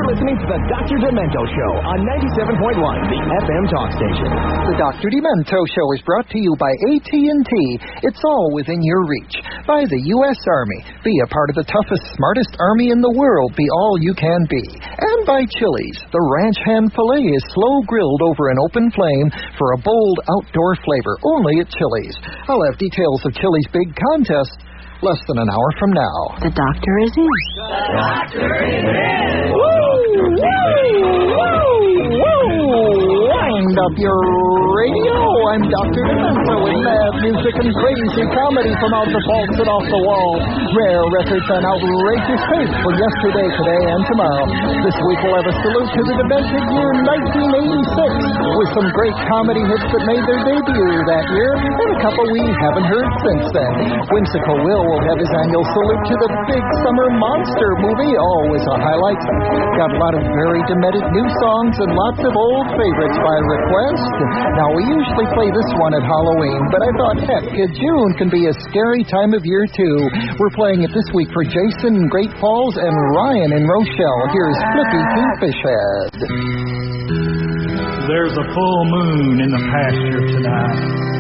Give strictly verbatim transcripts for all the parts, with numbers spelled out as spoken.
You're listening to the Doctor Demento Show on ninety-seven point one, the F M talk station. The Doctor Demento Show is brought to you by A T and T. It's all within your reach. By the U S Army. Be a part of the toughest, smartest army in the world. Be all you can be. And by Chili's. The ranch hand filet is slow grilled over an open flame for a bold outdoor flavor. Only at Chili's. I'll have details of Chili's big contest less than an hour from now. The doctor is in. The doctor is in. Woo! Woo! Woo! Woo! Wind up your radio. I'm Doctor Demento with mad music and crazy comedy from out the vaults and off the wall. Rare records and outrageous tapes for yesterday, today, and tomorrow. This week we'll have a salute to the demented year nineteen eighty-six with some great comedy hits that made their debut that year and a couple we haven't heard since then. Whimsical Will will have his annual salute to the Big Summer Monster movie, always a highlight. Got a lot of very demented new songs and lots of old favorites by request. Now, we usually play this one at Halloween, but I thought, heck, June can be a scary time of year, too. We're playing it this week for Jason in Great Falls and Ryan in Rochelle. Here's Flippy Kingfishhead. There's a full moon in the pasture tonight.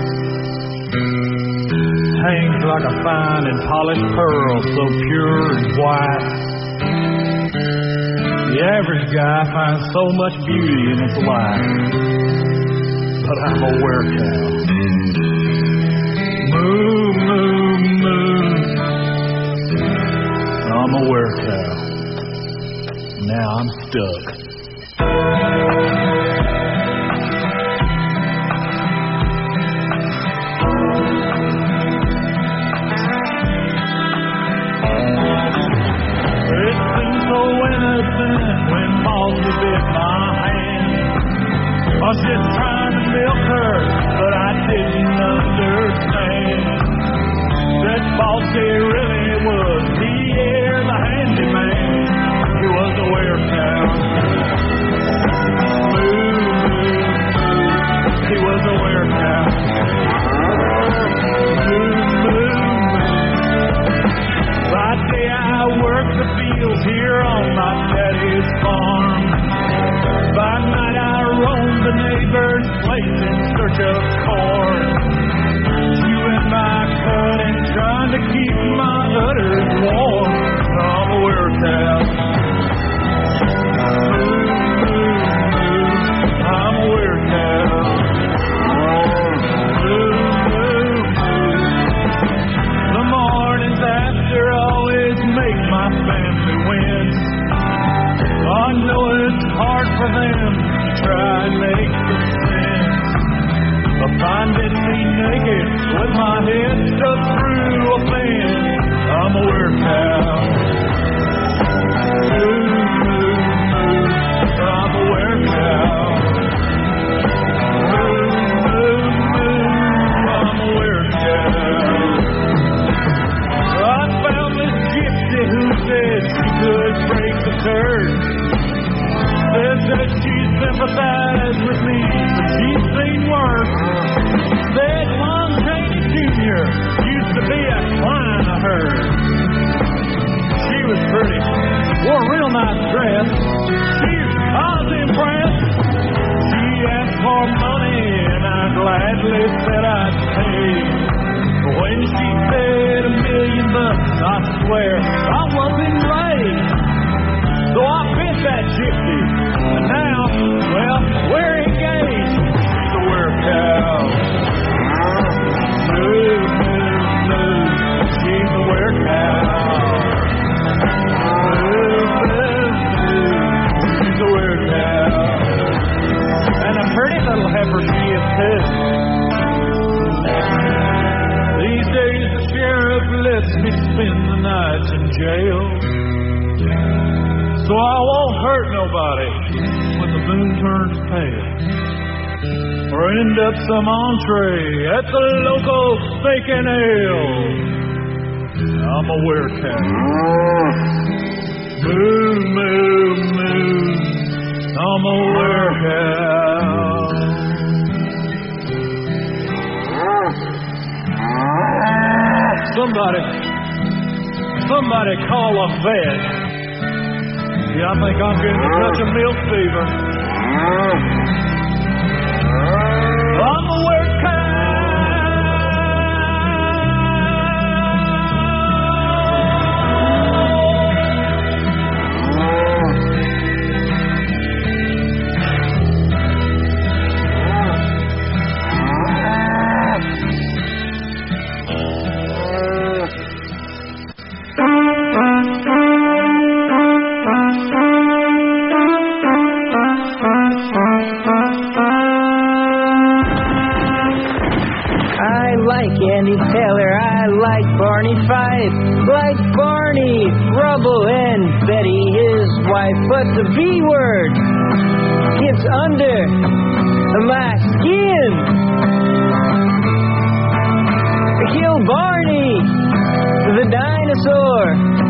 Hangs like a fine and polished pearl, so pure and white. The average guy finds so much beauty in his life, but I'm a werecow. Moo, moo, moo. I'm a werecow. Now I'm stuck. I was just trying to milk her, but I didn't understand that Bossy really was Pierre the handyman. He was a werecow. Moo, moo, moo. He was a werecow. Moo, moo, moo. By day I worked the fields here on my daddy's farm. By night I roamed the neighbor's place in search of corn, chewing my cud and trying to keep my udders warm. I'm a werecow. Moo, moo, moo. I'm a werecow. Moo, moo, moo. The mornings after always make my family win. I know it's hard for them to try and make the sense of finding me naked with my head stuck through a fence. I'm a werecow. Moo, moo, moo. I'm a werecow. Moo, moo, moo. I'm a werecow. I found this gypsy who said she could break the curse. Says that she sympathized with me, but she's seen worse. Said Lon Chaney Junior used to be a client of hers. She was pretty, wore a real nice dress. She, I was impressed. She asked for money, and I gladly said I'd pay. But when she said a million bucks, I swear I was enraged. So I bit that gypsy, and now, well, we're engaged. She's a werecow. Moo, moo, moo. She's a werecow. Moo, moo, moo. She's a werecow. And a pretty little heifer she is, too. These days the sheriff lets me spend the nights in jail. So I won't hurt nobody when the moon turns pale, or end up some entree at the local steak and ale. I'm a werecow. Moo, moo, moo. I'm a werecow. Somebody, somebody call a vet. Yeah, I think I'm getting a touch of milk fever. I'm a work cow. Andy Taylor, I like Barney Fife, like Barney Rubble and Betty, his wife, but the B word gets under my skin. Kill Barney, the dinosaur,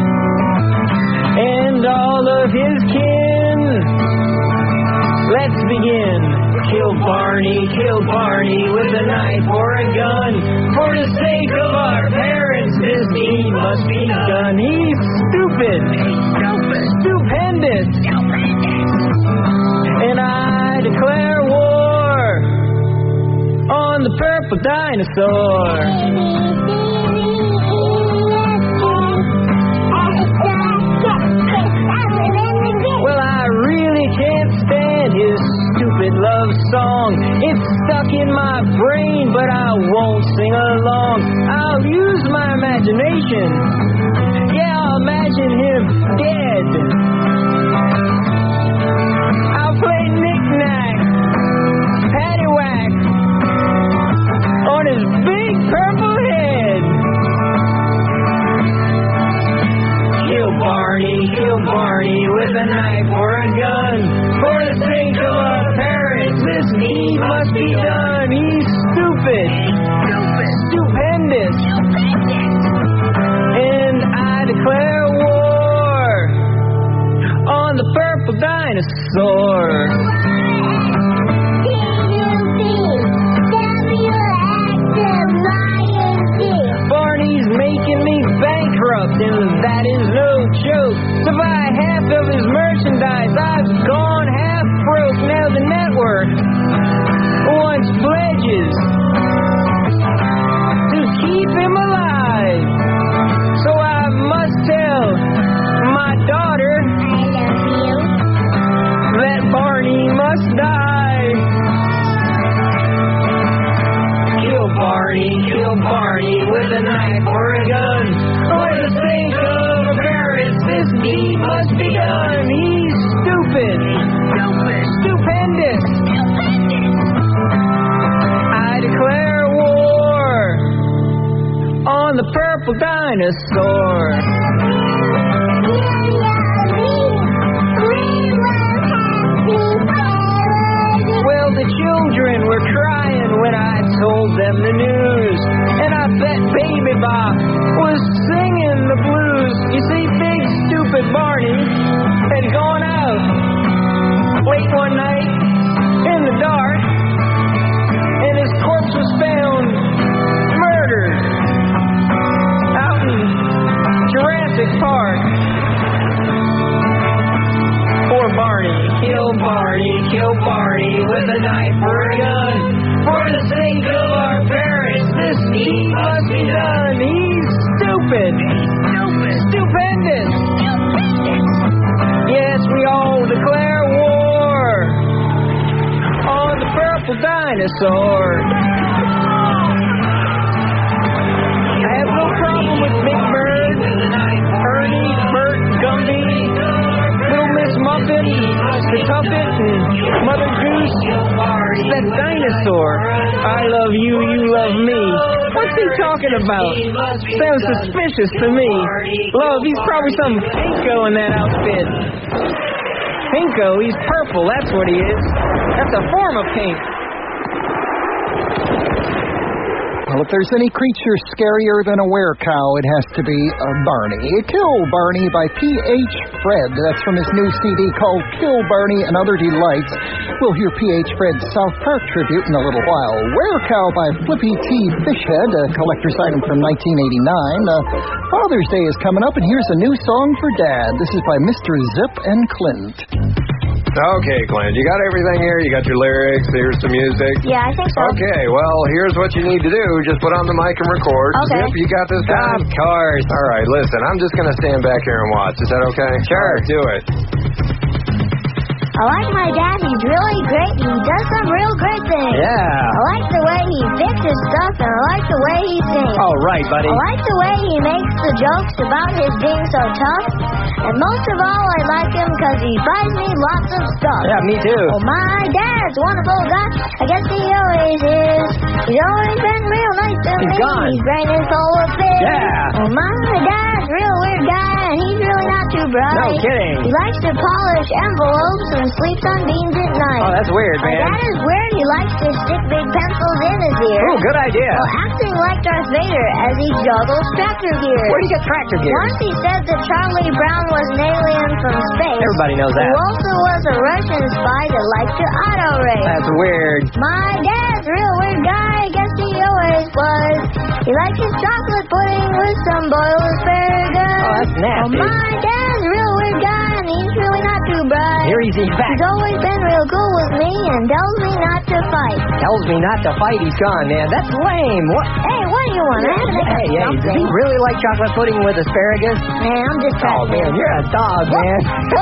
and all of his kin. Let's begin. Kill Barney, kill Barney with a knife or a gun. For the sake of our parents, this deed must be done. He's stupid. He's stupid. Stupendous. Stupendous. And I declare war on the purple dinosaur. Well, I really can't stand his stupid love song. It's stuck in my brain, but I won't sing along. I'll use my imagination. Yeah, I'll imagine him dead. I'll play knick-knack, paddywhack on his big purple head. Kill Barney, kill Barney with a knife or a gun. For the sake of our parents, this deed must be done. He's stupid. Stupid. Stupendous. And I declare war on the purple dinosaur. Barney's making me bankrupt, and that is no joke. To buy half of his merchandise, I've gone half broke. Now the network wants pledges to keep him alive. So I must tell my daughter that Barney must die. Kill Barney, kill Barney with a knife or a gun. For the sake of our parents, this deed must be done. He's stupid. Stupid. Stupendous. I declare war on the purple dinosaur. Well, the children were crying when I told them the news, and I bet Baby Bop was singing the blues. You see, big stupid Barney had gone out late one night in the dark, and his corpse was found murdered out in Jurassic Park. Poor Barney, kill Barney, kill Barney with a knife or a gun. For the sake of our parents, this deed must be done. He's stupid. Stupid. Stupendous. Stupendous. Yes, we all declare war on the purple dinosaur. I have no problem with Big Bird, Ernie, Bert, Gumby, Little Miss Muffin, the Tuffet, and Mother Goose. It's that dinosaur. I love you, you love me. What's he talking about? Sounds suspicious to me. Love, he's probably some pinko in that outfit. Pinko, he's purple, that's what he is. That's a form of pink. Well, if there's any creature scarier than a werecow, it has to be a Barney. Kill Barney by P H Fred. That's from his new C D called Kill Barney and Other Delights. We'll hear P H Fred's South Park tribute in a little while. Were Cow by Flippy T. Fishhead, a collector's item from nineteen eighty-nine. Uh, Father's Day is coming up, and here's a new song for Dad. This is by Mister Zip and Clint. Okay, Clint, you got everything here? You got your lyrics, here's some music? Yeah, I think so. Okay, well, here's what you need to do. Just put on the mic and record. Okay. Zip, you got this down? Of course. All right, listen, I'm just going to stand back here and watch. Is that okay? Sure. All right, do it. I like my dad. He's really great. He does some real great things. Yeah. I like the way he fixes stuff, and I like the way he sings. All right, buddy. I like the way he makes the jokes about his being so tough. And most of all, I like him because he buys me lots of stuff. Yeah, me too. Oh, my dad's a wonderful guy. I guess he always is. He's always been real nice to He's me. gone. His brain is full of fish. Yeah. Oh, my dad's a real weird guy, and he's really not too bright. No kidding. He likes to polish envelopes and sleeps on beans at night. Oh, that's weird, My man. dad is weird. He likes to stick big pencils in his ear. Ooh, good idea. While acting like Darth Vader as he juggles tractor gears. Where do you get tractor gears? Once he said that Charlie Brown was an alien from space. Everybody knows that. Who also was a Russian spy that liked to auto race. That's weird. My dad's a real weird guy. I guess he always was. He likes his chocolate pudding with some boiled asparagus. Oh, that's nasty. Oh, my dad's a real weird guy, and he's really not too bright. Here he's back. He's always been real cool with me and tells me not to fight. Tells me not to fight. He's gone, man. That's lame. What? Hey, what do you want? I have to make Hey, hey, does he really like chocolate pudding with asparagus? Man, I'm just Oh, trying to man, you're a dog, man.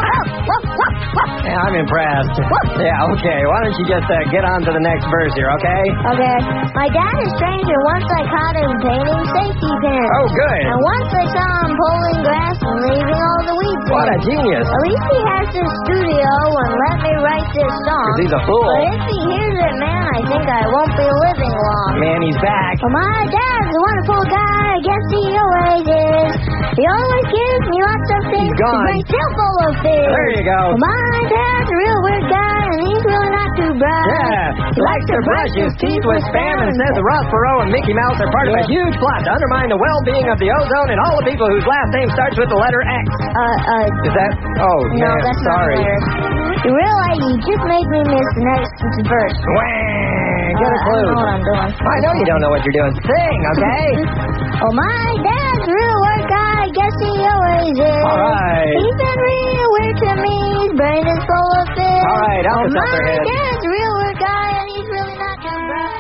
Yeah, I'm impressed. Yeah, okay. Why don't you just uh, get on to the next verse here, okay? Okay. My dad is strange, and once I caught him painting safety pins. Oh, good. And once I saw him pulling grass and leaving all the weeds What in. a genius. At least he has this studio and let me write this song. 'Cause he's a fool. But if he hears it, man, I think I won't be living long. Man, he's back. Well, my dad's a wonderful guy. I guess he always is. He always gives me lots of things. He's gone. His brain's still full of fish. There you go. Well, my dad's a real weird guy, and he's really not too bright. Yeah. He likes to brush his teeth with spam and says that Ross Perot and Mickey Mouse are part of a huge plot to undermine the well-being of the ozone and all the people whose last name starts with the letter X. Uh, uh, Is that? Oh, no, man, that's sorry. not weird. You realize you just made me miss the next verse. Wang, get a Uh, I don't clue. know what I'm doing. I know you don't know what you're doing. Sing, okay? Oh, my dad's a real weird guy. I guess he always is. All right. He's been real weird to me. His brain is full of fish. All right, oh, Alka my Seltzer head. dad's a real weird guy, and he's really not too bright.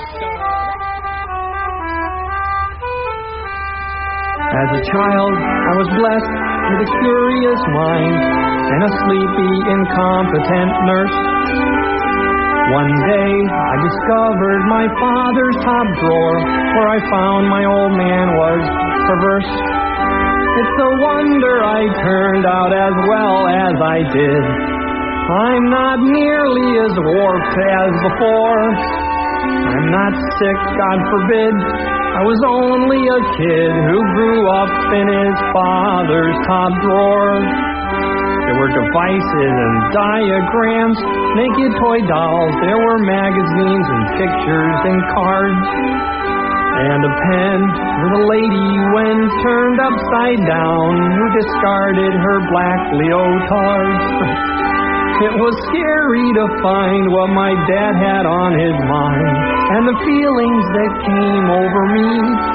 As a child, I was blessed with a curious mind and a sleepy, incompetent nurse. One day, I discovered my father's top drawer, where I found my old man was perverse. It's a wonder I turned out as well as I did. I'm not nearly as warped as before. I'm not sick, God forbid. I was only a kid who grew up in his father's top drawer. There were devices and diagrams, naked toy dolls. There were magazines and pictures and cards. And a pen with a lady when turned upside down who discarded her black leotards. It was scary to find what my dad had on his mind and the feelings that came over me.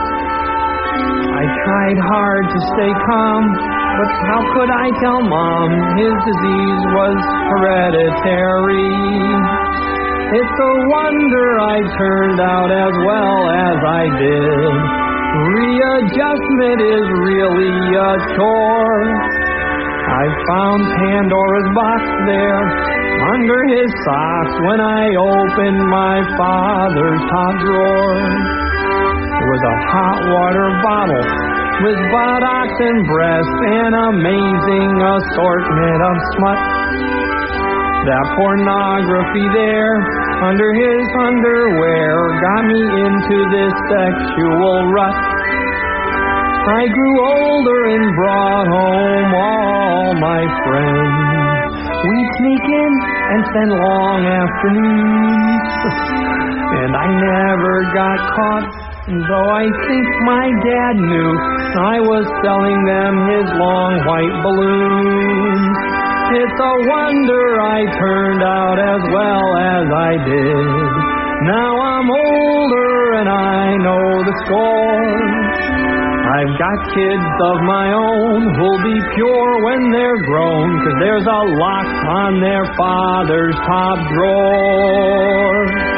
I tried hard to stay calm, but how could I tell Mom his disease was hereditary? It's a wonder I turned out as well as I did. Readjustment is really a chore. I found Pandora's box there under his socks when I opened my father's top drawer. There was a hot water bottle with buttocks and breasts and amazing assortment of smut. That pornography there under his underwear got me into this sexual rut. I grew older and brought home all my friends. We'd sneak in and spend long afternoons. And I never got caught, though I think my dad knew I was selling them his long white balloons. It's a wonder I turned out as well as I did. Now I'm older and I know the score. I've got kids of my own who'll be pure when they're grown, 'cause there's a lock on their father's top drawer.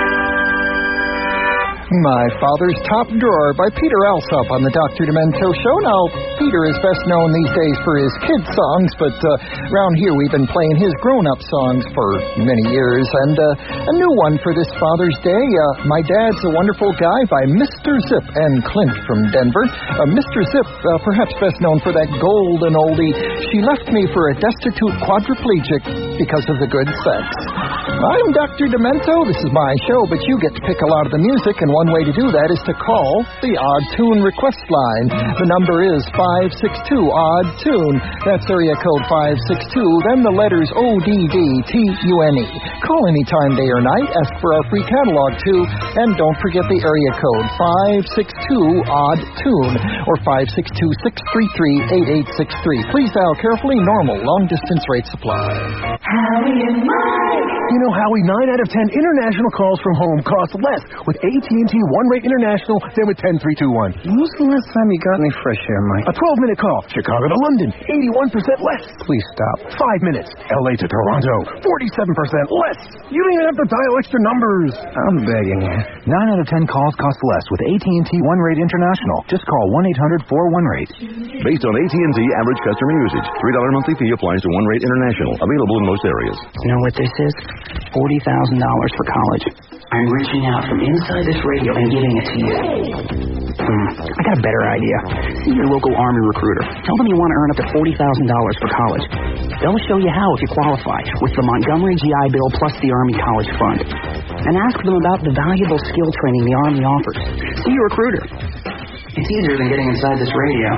My Father's Top Drawer by Peter Alsop on the Doctor Demento Show. Now, Peter is best known these days for his kids' songs, but uh, around here we've been playing his grown-up songs for many years. And uh, a new one for this Father's Day, uh, My Dad's a Wonderful Guy by Mister Zip and Clint from Denver. Uh, Mister Zip, uh, perhaps best known for that golden oldie, She Left Me for a Destitute Quadriplegic Because of the Good Sex. I'm Doctor Demento. This is my show, but you get to pick a lot of the music, and one way to do that is to call the Odd Tune request line. The number is five six two odd tune. That's area code five six two, then the letters O D D T U N E. Call anytime, day or night. Ask for our free catalog, too. And don't forget the area code five six two odd tune or five six two, six three three, eight eight six three. Please dial carefully. Normal long-distance rate supply. Howie and Mike. You know, Howie, nine out of ten international calls from home cost less with A T and T One Rate International than with ten three two one. When was the last time you got any fresh air, Mike? A twelve-minute call, Chicago to London, eighty-one percent less. Please stop. Five minutes, L A to Toronto, forty-seven percent less. You don't even have to dial extra numbers. I'm begging you. nine out of ten calls cost less with A T and T One Rate International. Just call one eight hundred four one rate. Based on A T and T average customer usage. three dollars monthly fee applies to One Rate International. Available in most areas. You know what this is? forty thousand dollars for college. I'm reaching out from inside this radio and giving it to you. Hmm, I got a better idea. See your local Army recruiter. Tell them you want to earn up to forty thousand dollars for college. They'll show you how if you qualify with the Montgomery G I Bill plus the Army College Fund. And ask them about the valuable skill training the Army offers. See your recruiter. It's easier than getting inside this radio.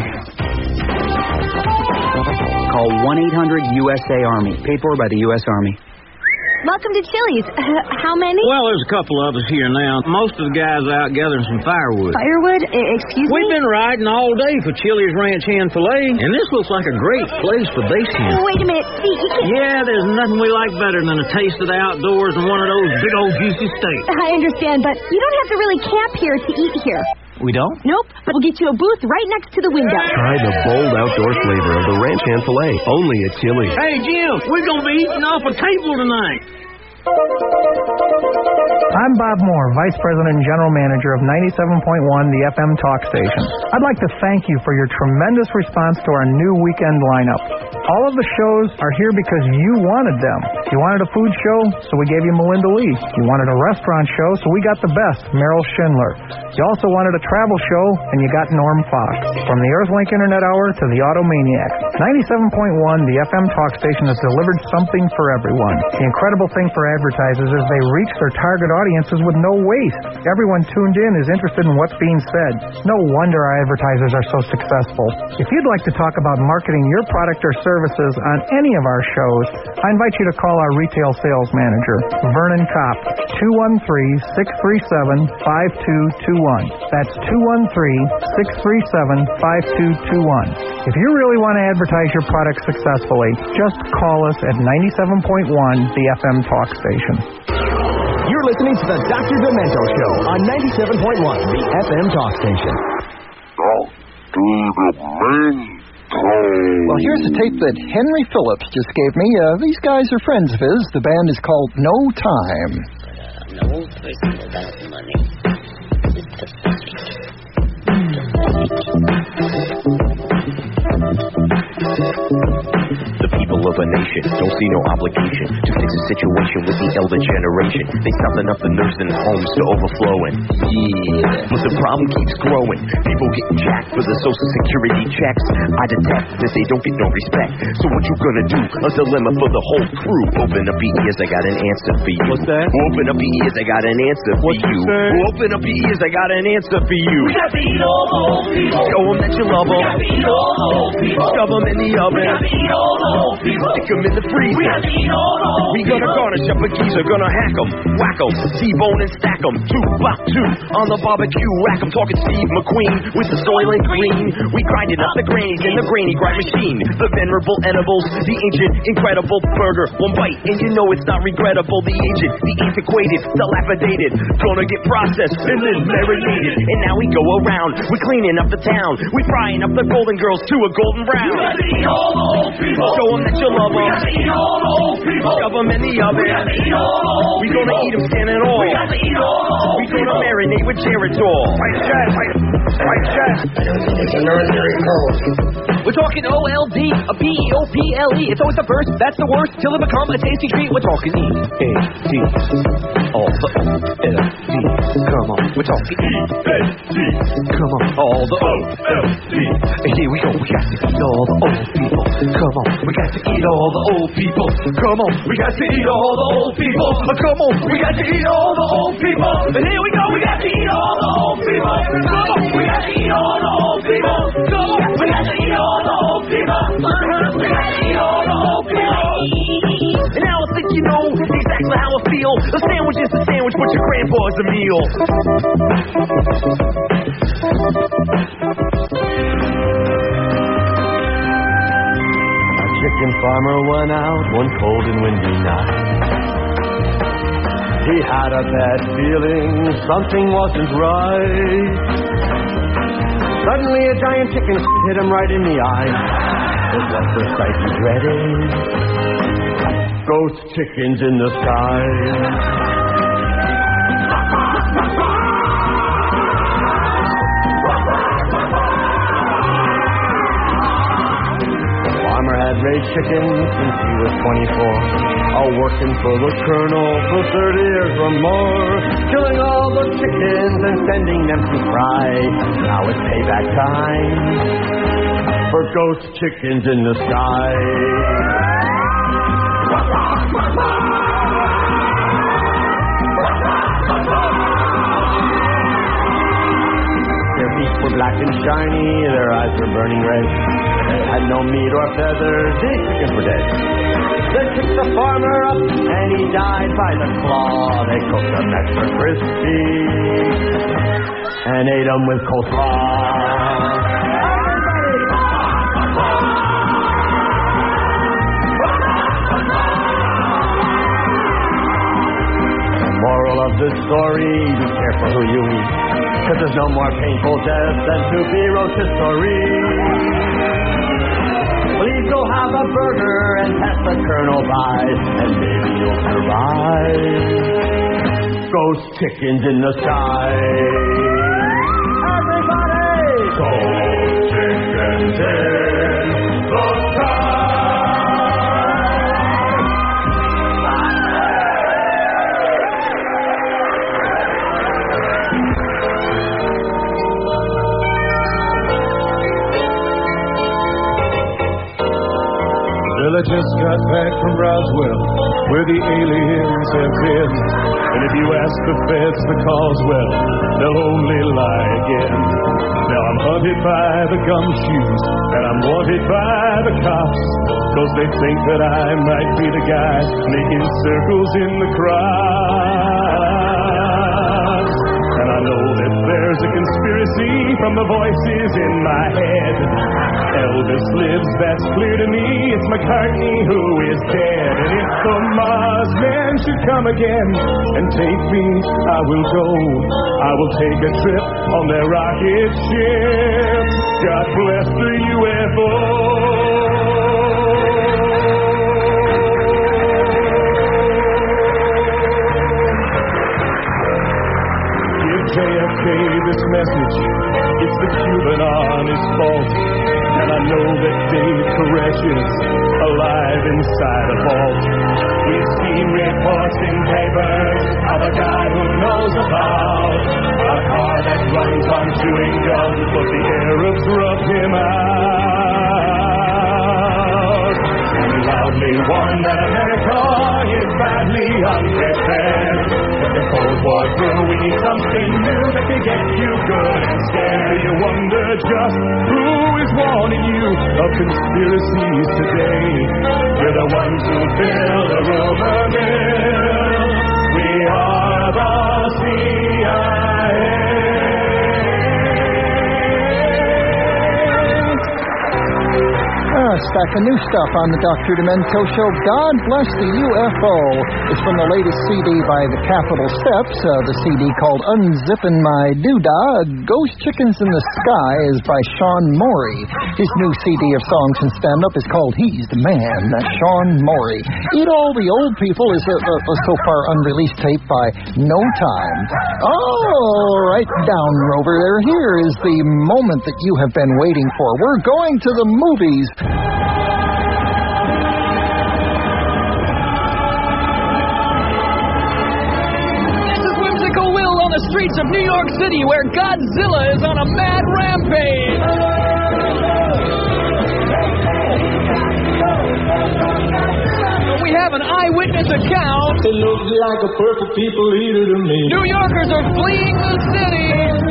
Call one eight hundred U S A Army. Paid for by the U S Army. Welcome to Chili's. Uh, how many? Well, there's a couple of us here now. Most of the guys are out gathering some firewood. Firewood? I- excuse We've me? been riding all day for Chili's Ranch Hand Filet, and this looks like a great place for base camp. Wait a minute. See, you can... Yeah, there's nothing we like better than a taste of the outdoors and one of those big old juicy steaks. I understand, but you don't have to really camp here to eat here. We don't? Nope, but we'll get you a booth right next to the window. Try the bold outdoor flavor of the Ranch Hand Filet, only at Chili's. Hey, Jim, we're going to be eating off a table tonight. I'm Bob Moore, Vice President and General Manager of ninety-seven point one, the F M Talk Station. I'd like to thank you for your tremendous response to our new weekend lineup. All of the shows are here because you wanted them. You wanted a food show, so we gave you Melinda Lee. You wanted a restaurant show, so we got the best, Meryl Schindler. You also wanted a travel show, and you got Norm Fox. From the Earthlink Internet Hour to the Automaniacs, ninety-seven point one, the F M Talk Station has delivered something for everyone. The incredible thing for advertisers is they reach their target audiences with no waste. Everyone tuned in is interested in what's being said. No wonder our advertisers are so successful. If you'd like to talk about marketing your product or services on any of our shows, I invite you to call our retail sales manager, Vernon Kopp, two one three, six three seven, five two two one. That's two one three, six three seven, five two two one. If you really want to advertise your product successfully, just call us at ninety-seven point one, the F M Talk Station. You're listening to the Doctor Demento Show on ninety-seven point one, the F M Talk Station. Well, here's a tape that Henry Phillips just gave me. Uh, these guys are friends of his. The band is called No Time. But I'm an old person without money. It's pathetic. The people of a nation don't see no obligation to fix a situation with the elder generation. They stopping up the nursing homes to overflowing. Yeah, but the problem keeps growing. People getting jacked for the social security checks. I detect that they don't get no respect. So what you gonna do? A dilemma for the whole crew. Open up your ears, I got an answer for you. What's that? Open up your ears, I got an answer for What you. you say? Open up your ears, I got an answer for you. We got the old people. Show them that you love them. We got the old people. Shove them in the oven. We got to eat all the old people. Stick them in the freezer. We got to eat all the old we people. We gonna garnish up a geezer, gonna hack them, whack them, T-bone and stack them. Two, bop, two, on the barbecue rack. I'm talking Steve McQueen with the Soylent Green. We grinded up the grannies in the grainy grind machine. The venerable edibles, the ancient, incredible burger. One bite and you know it's not regrettable. The agent, the antiquated, dilapidated, gonna get processed and then marinated. And now we go around, we cleaning up the town. We frying up the golden girls to a golden brown. We got to eat all the old people. Show them that you love them. We got to eat all the old people. Shove them in the oven. We got to eat all the old we people. We gonna eat them standing all. We got to eat all the old we people. We gonna marinate with Geritol. Right shot, right, right shot. It's a military code. We're talking O L D, a P E O P L E. It's always the first, that's the worst, till it become a tasty treat. We're talking E, A, D, all the O L D. Come on, we're talking E, A, D. Come on, all the O L D. And here we go, we got to eat all the old people. Come on, we got to eat all the old people. Come on, we got to eat all the old people. Come on, we got to eat all the old people. And here we go, we got to eat all the old people. Come on, we got to eat all the old people. Come on, we got to eat all the old people. We got to eat all the old people. And now I think you know exactly how I feel. A sandwich is a sandwich, but your grandpa is a meal. A chicken farmer went out one cold and windy night. He had a bad feeling something wasn't right. Suddenly a giant chicken hit him right in the eye. It was the sight he dreaded. Ghost chickens in the sky. The farmer had raised chickens since he was twenty-four. All working for the colonel for thirty years or more. Killing all the chickens and sending them to fry. Now it's payback time for ghost chickens in the sky. Their feet were black and shiny, their eyes were burning red. They had no meat or feathers, these chickens were dead. They picked the farmer up and he died by the claw. They cooked them extra crispy and ate them with coleslaw. Moral of this story, be careful who you eat, cause there's no more painful death than to be rotisserie. Please go have a burger and pass the colonel by, and maybe you'll survive. Ghost chickens in the sky. Everybody! Ghost chickens in the sky. Well, I just got back from Roswell, where the aliens have been. And if you ask the feds the cause, well, they'll only lie again. Now I'm hunted by the gumshoes, and I'm wanted by the cops, cause they think that I might be the guy making circles in the crops. And I know that there's a conspiracy from the voices in my head. Elvis lives, that's clear to me. It's McCartney who is dead. And if the Mars men should come again and take me, I will go. I will take a trip on their rocket ship. God bless the U F O. J F K this message, it's the Cuban on his fault. And I know that Dave Koresh is alive inside a vault. We've seen reports in papers of a guy who knows about a car that runs on chewing gum, but the Arabs rubbed him out. And loudly warned that America is badly unprepared. But the cold What will we need something new that can get you good and scare you? Wonder just who is warning you of conspiracies today. We're the ones who fill the rumor mill. We are the C I A. Ah, stack of new stuff on the Doctor Demento Show. God Bless the U F O. It's from the latest C D by the Capitol Steps. Uh, the C D called Unzippin' My Doodah. Ghost Chickens in the Sky is by Sean Morey. His new C D of songs and stand-up is called He's the Man. That's Sean Morey. Eat All the Old People is a, a, a so far unreleased tape by No Time. Oh, right down, Rover. There. Here is the moment that you have been waiting for. We're going to the movies. The streets of New York City, where Godzilla is on a mad rampage. We have an eyewitness account. It looks like a purple people eater to me. New Yorkers are fleeing the city.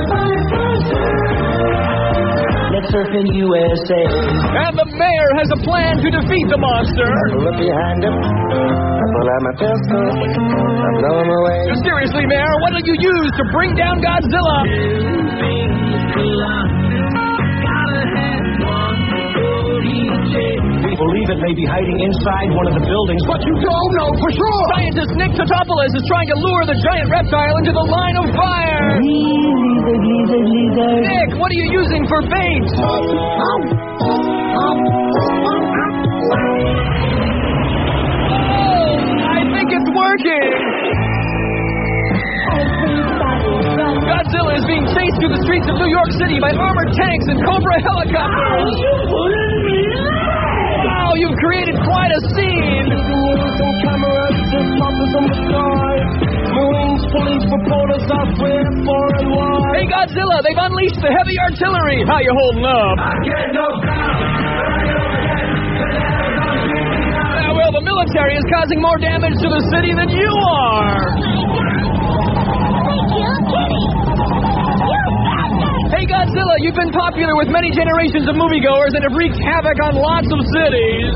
Let's surf in U S A. And the mayor has a plan to defeat the monster. Look behind him. I pull out my pistol. I blow him away. Seriously, Mayor, what will you use to bring down Godzilla? We believe it may be hiding inside one of the buildings, but you don't know for sure. Scientist Nick Totopoulos is trying to lure the giant reptile into the line of fire. Nick, what are you using for bait? It's working! Godzilla is being chased through the streets of New York City by armored tanks and Cobra helicopters. Wow, you've created quite a scene! Hey, Godzilla, they've unleashed the heavy artillery. How you holding up? I get no Well, the military is causing more damage to the city than you are. Hey, Godzilla, you've been popular with many generations of moviegoers and have wreaked havoc on lots of cities.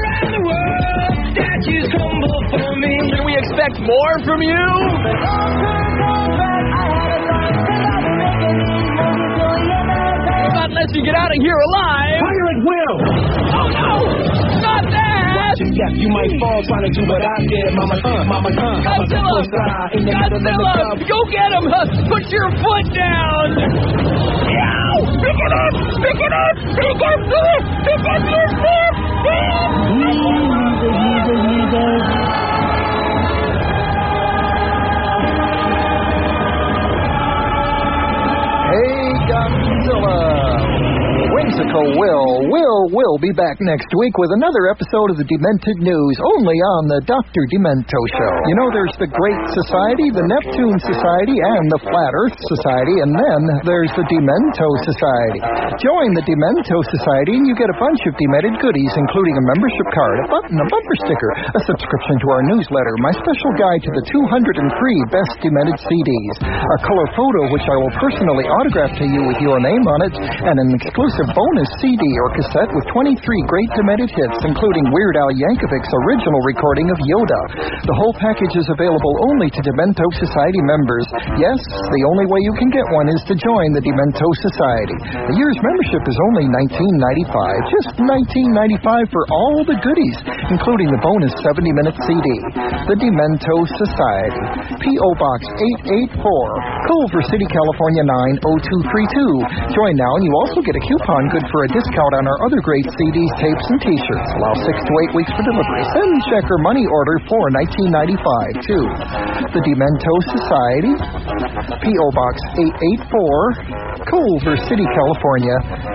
Can we expect more from you? Not unless you get out of here alive. Pilot Will! Oh, no! Not that! Yes, you might fall trying to do what I did, Mama. Uh, Mama, uh, Godzilla! Godzilla! Go get him! Uh, put your foot down! Yow! Pick it up! Pick it up! Pick up it! Pick up your foot! Hey, Godzilla! Whimsical Will. Will will be back next week with another episode of the Demented News, only on the Doctor Demento Show. You know, there's the Great Society, the Neptune Society, and the Flat Earth Society, and then there's the Demento Society. Join the Demento Society and you get a bunch of demented goodies, including a membership card, a button, a bumper sticker, a subscription to our newsletter, my special guide to the two hundred three best demented C Ds, a color photo which I will personally autograph to you with your name on it, and an exclusive bonus C D or cassette with twenty-three great demented hits, including Weird Al Yankovic's original recording of Yoda. The whole package is available only to Demento Society members. Yes, the only way you can get one is to join the Demento Society. The year's membership is only nineteen ninety-five dollars. Just nineteen ninety-five dollars for all the goodies, including the bonus seventy minute C D. The Demento Society. P O. Box eight eighty-four, Culver City, California nine oh two three two. Join now and you also get a coupon good for a discount on our other great C Ds, tapes, and T-shirts. Allow six to eight weeks for delivery. Send check or money order for nineteen ninety-five dollars to the Demento Society, P O. Box eight eighty-four, Culver City, California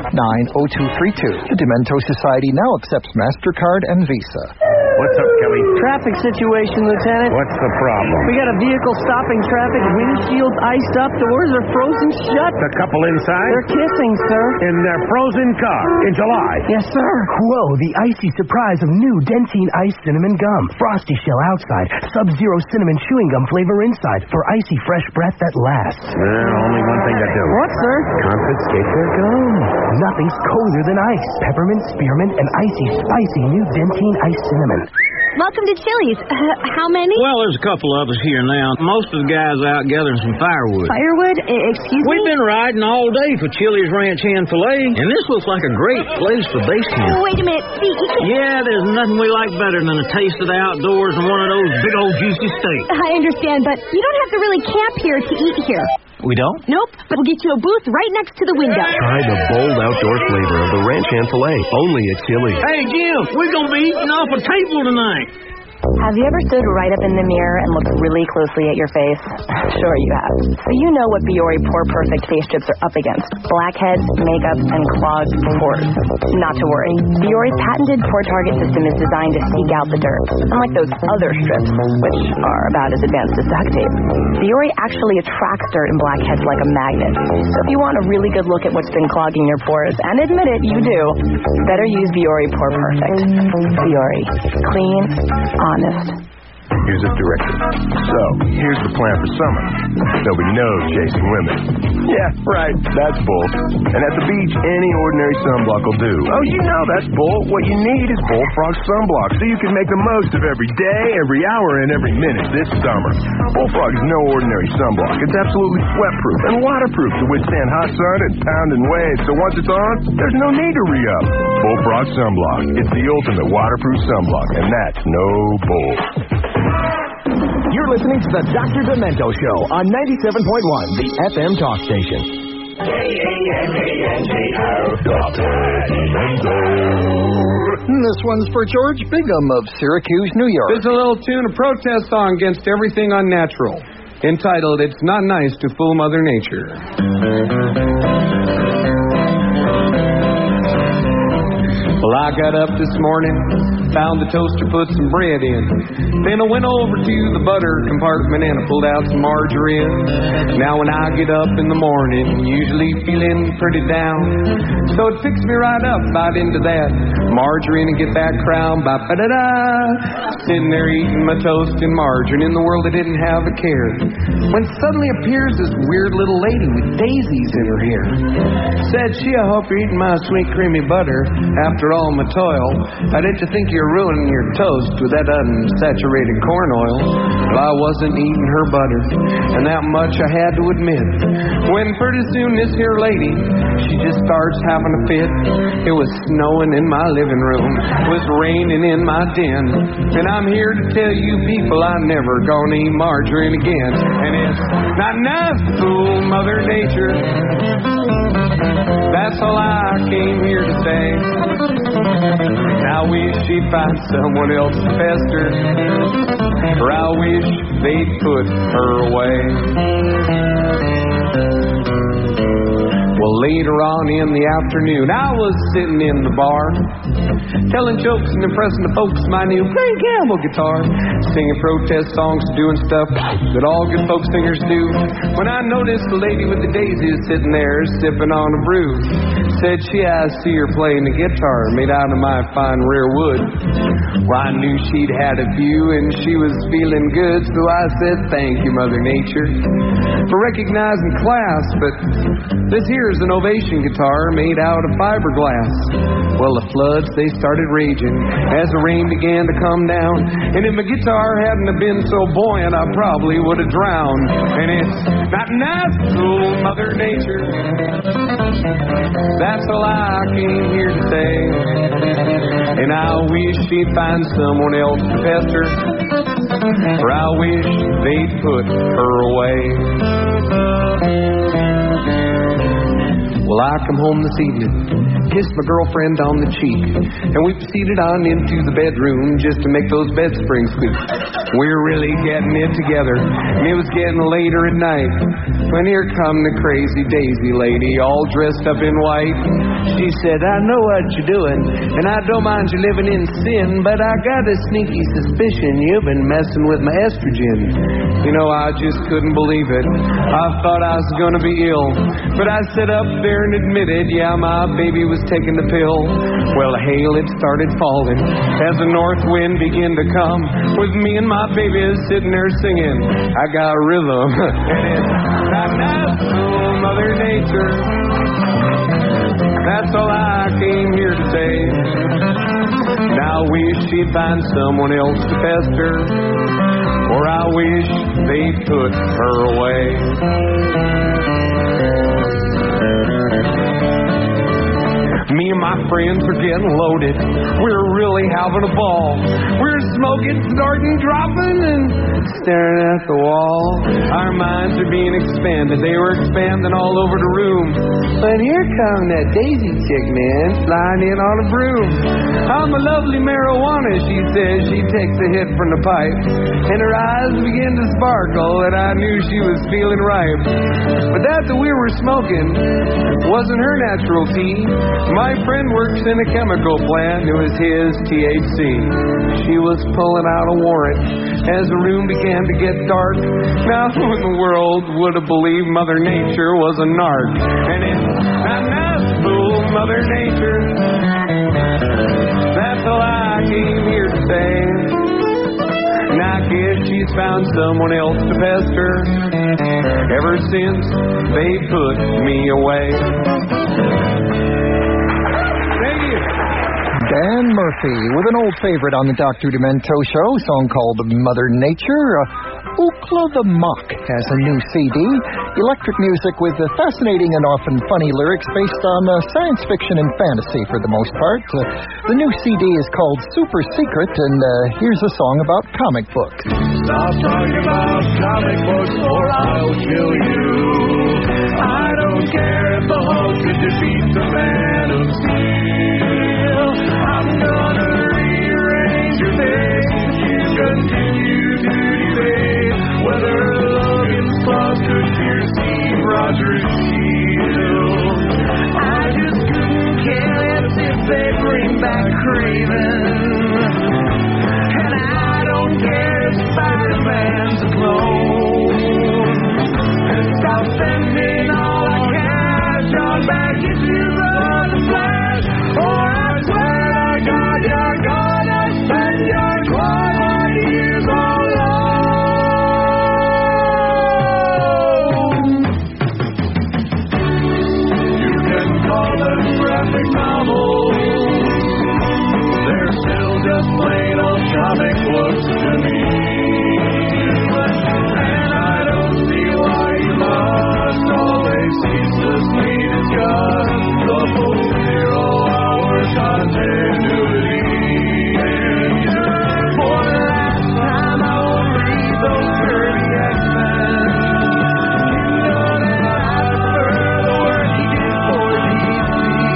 nine oh two three two. The Demento Society now accepts MasterCard and Visa. What's up, Kelly? Traffic situation, Lieutenant. What's the problem? We got a vehicle stopping traffic, windshields iced up, doors are frozen shut. The couple inside? They're kissing, sir. In their frozen car in July. Yes, sir. Whoa, the icy surprise of new Dentine Ice Cinnamon Gum. Frosty shell outside, Sub-Zero cinnamon chewing gum flavor inside for icy fresh breath that lasts. Well, only one thing to do. What, sir? Confiscate their gum. Nothing's colder than ice. Peppermint, spearmint, and icy, spicy new Dentine Ice Cinnamon. Welcome to Chili's. Uh, how many? Well, there's a couple of us here now. Most of the guys are out gathering some firewood. Firewood? I- excuse We've me? been riding all day for Chili's Ranch Hand Filet, and this looks like a great place for base camp. Wait a minute. See, you can... Yeah, there's nothing we like better than a taste of the outdoors and one of those big old juicy steaks. I understand, but you don't have to really camp here to eat here. We don't? Nope, but we'll get you a booth right next to the window. Try the bold outdoor flavor of the Ranch Hand Filet, only at Chili's. Hey, Jim, we're going to be eating off a table tonight. Have you ever stood right up in the mirror and looked really closely at your face? Sure you have. So you know what Biore Pore Perfect face strips are up against. Blackheads, makeup, and clogged pores. Not to worry. Biore's patented pore target system is designed to seek out the dirt. Unlike those other strips, which are about as advanced as duct tape. Biore actually attracts dirt and blackheads like a magnet. So if you want a really good look at what's been clogging your pores, and admit it, you do, better use Biore Pore Perfect. Biore. Clean, honest. Here's a director. So, here's the plan for summer. There'll be no chasing women. Yeah, right, that's bull. And at the beach, any ordinary sunblock will do. Oh, you know that's bull. What you need is Bullfrog sunblock, so you can make the most of every day, every hour, and every minute this summer. Bullfrog is no ordinary sunblock. It's absolutely sweat-proof and waterproof to withstand hot sun and pounding waves. So once it's on, there's no need to re-up. Bullfrog sunblock. It's the ultimate waterproof sunblock, and that's no bull. You're listening to the Doctor Demento Show on ninety-seven point one, the F M talk station. D E M E N T O, Doctor Demento. This one's for George Bigham of Syracuse, New York. There's a little tune, a protest song against everything unnatural, entitled It's Not Nice to Fool Mother Nature. Well, I got up this morning, found the toaster, put some bread in. Then I went over to the butter compartment and I pulled out some margarine. Now when I get up in the morning, usually feeling pretty down. So it fixed me right up, bite into that margarine and get that crown. Ba-ba-da-da. Sitting there eating my toast and margarine in the world that didn't have a care. When suddenly appears this weird little lady with daisies in her hair. Said she, I hope you're eating my sweet creamy butter. After all my toil, I didn't think you're ruining your toast with that unsaturated corn oil. Well, I wasn't eating her butter, and that much I had to admit. When pretty soon this here lady, she just starts having a fit. It was snowing in my living room, it was raining in my den, and I'm here to tell you people I'm never gonna eat margarine again. And it's not enough to fool Mother Nature. That's all I came here to say. I wish she'd find someone else to pester, or I wish they'd put her away. Well, later on in the afternoon, I was sitting in the bar, telling jokes and impressing the folks my new Plain Campbell guitar, singing protest songs, doing stuff that all good folk singers do. When I noticed the lady with the daisies sitting there sipping on a brew, said she, I see her playing a guitar made out of my fine rare wood. Well, I knew she'd had a few and she was feeling good, so I said, thank you, Mother Nature, for recognizing class, but this here's an ovation guitar made out of fiberglass. Well, the floods, they started raging as the rain began to come down, and if my guitar hadn't have been so buoyant, I probably would have drowned. And it's not enough to fool Mother Nature. That's all I came here to say. And I wish she'd find someone else to pester, or I wish they'd put her away. Well, I come home this evening, kissed my girlfriend on the cheek, and we proceeded on into the bedroom just to make those bed springs squeak. We're really getting it together, and it was getting later at night when here come the crazy Daisy lady, all dressed up in white. She said, I know what you're doing, and I don't mind you living in sin, but I got a sneaky suspicion you've been messing with my estrogen. You know, I just couldn't believe it. I thought I was going to be ill, but I sat up there and admitted, yeah, my baby was taking the pill. Well, hail, it started falling as the north wind began to come, with me and my baby sitting there singing, I got rhythm, and it's not natural, Mother Nature. That's all I came here to say. Now I wish she'd find someone else to pester, or I wish they'd put her away. Me and my friends are getting loaded. We're really having a ball. We're smoking, snorting, dropping, and staring at the wall. Our minds are being expanded. They were expanding all over the room. But here comes that Daisy chick, man, flying in on a broom. I'm a lovely marijuana, she says. She takes a hit from the pipe, and her eyes begin to sparkle, and I knew she was feeling ripe. But that that we were smoking wasn't her natural tea. My friend works in a chemical plant. It was his T H C. She was pulling out a warrant as the room began to get dark. Now who in the world would have believed Mother Nature was a narc? And it's not enough, fool, Mother Nature. That's all I came here to say. And I guess she's found someone else to pester ever since they put me away. Dan Murphy with an old favorite on the Doctor Demento Show, a song called Mother Nature. Uh, Ookla the Mock has a new C D, electric music with uh, fascinating and often funny lyrics based on uh, science fiction and fantasy for the most part. Uh, the new C D is called Super Secret, and uh, here's a song about comic books. Stop talking about comic books or I'll kill you. I don't care if the Hulk could defeat the Man of Steel. I'm gonna rearrange your face if you continue to debate whether Logan's claws could pierce Steve Rogers' shield. I just couldn't care less if they bring back Kraven, and I don't care if Spider-Man's a clone. Stop spending all I cash on back issues of the Flash, or I swear to God you're gonna spend your twilight years alone. You can call them graphic novels, they're still just plain old comic books to me. And I don't see why you must always ceaselessly discuss the full zero-hour continuity. For the last time, I will read those dirty X-Men. You know that I prefer the work he did for D C.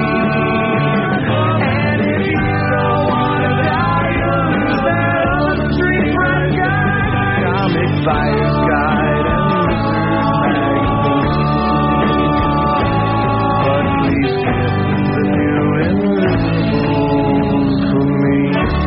And if you don't want to die, you'll lose that other street front guy, Comic Vice Guide, and but please get the new Invisibles for me.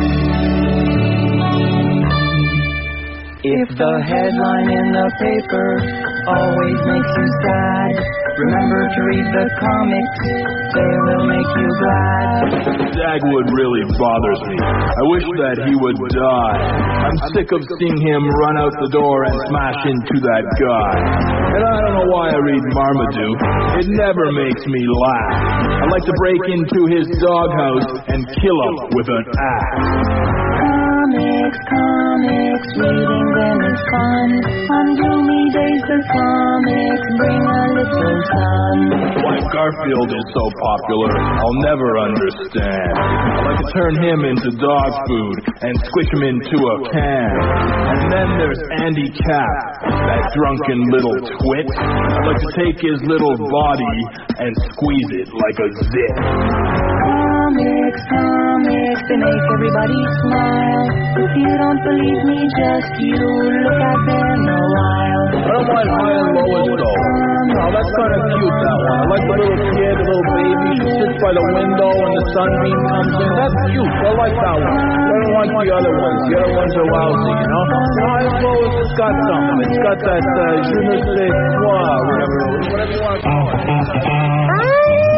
If the headline in the paper always makes you sad, remember to read the comics, they will make you glad. Dagwood really bothers me. I wish that he would die. I'm sick of seeing him run out the door and smash into that guy. And I don't know why I read Marmaduke. It never makes me laugh. I'd like to break into his doghouse and kill him with an axe. Comics, comics, reading them is fun. On gloomy days the comics bring a little son. Why Garfield is so popular, I'll never understand. I like to turn him into dog food and squish him into a can. And then there's Andy Cap, that drunken little twit. I like to take his little body and squeeze it like a zit. Comics, comics, they make everybody smile. If you don't believe me, just you look at them a while. I don't mind High and Lois though. No, that's kind of cute, that one. I like the little kid, the little baby. She sits by the window and the sunbeam comes in. That's cute. I like that one. I don't like the other ones. The other ones are lousy, you know? High and Lois, it's got something. It's got that uh, je ne sais quoi, whatever, whatever you want to call it.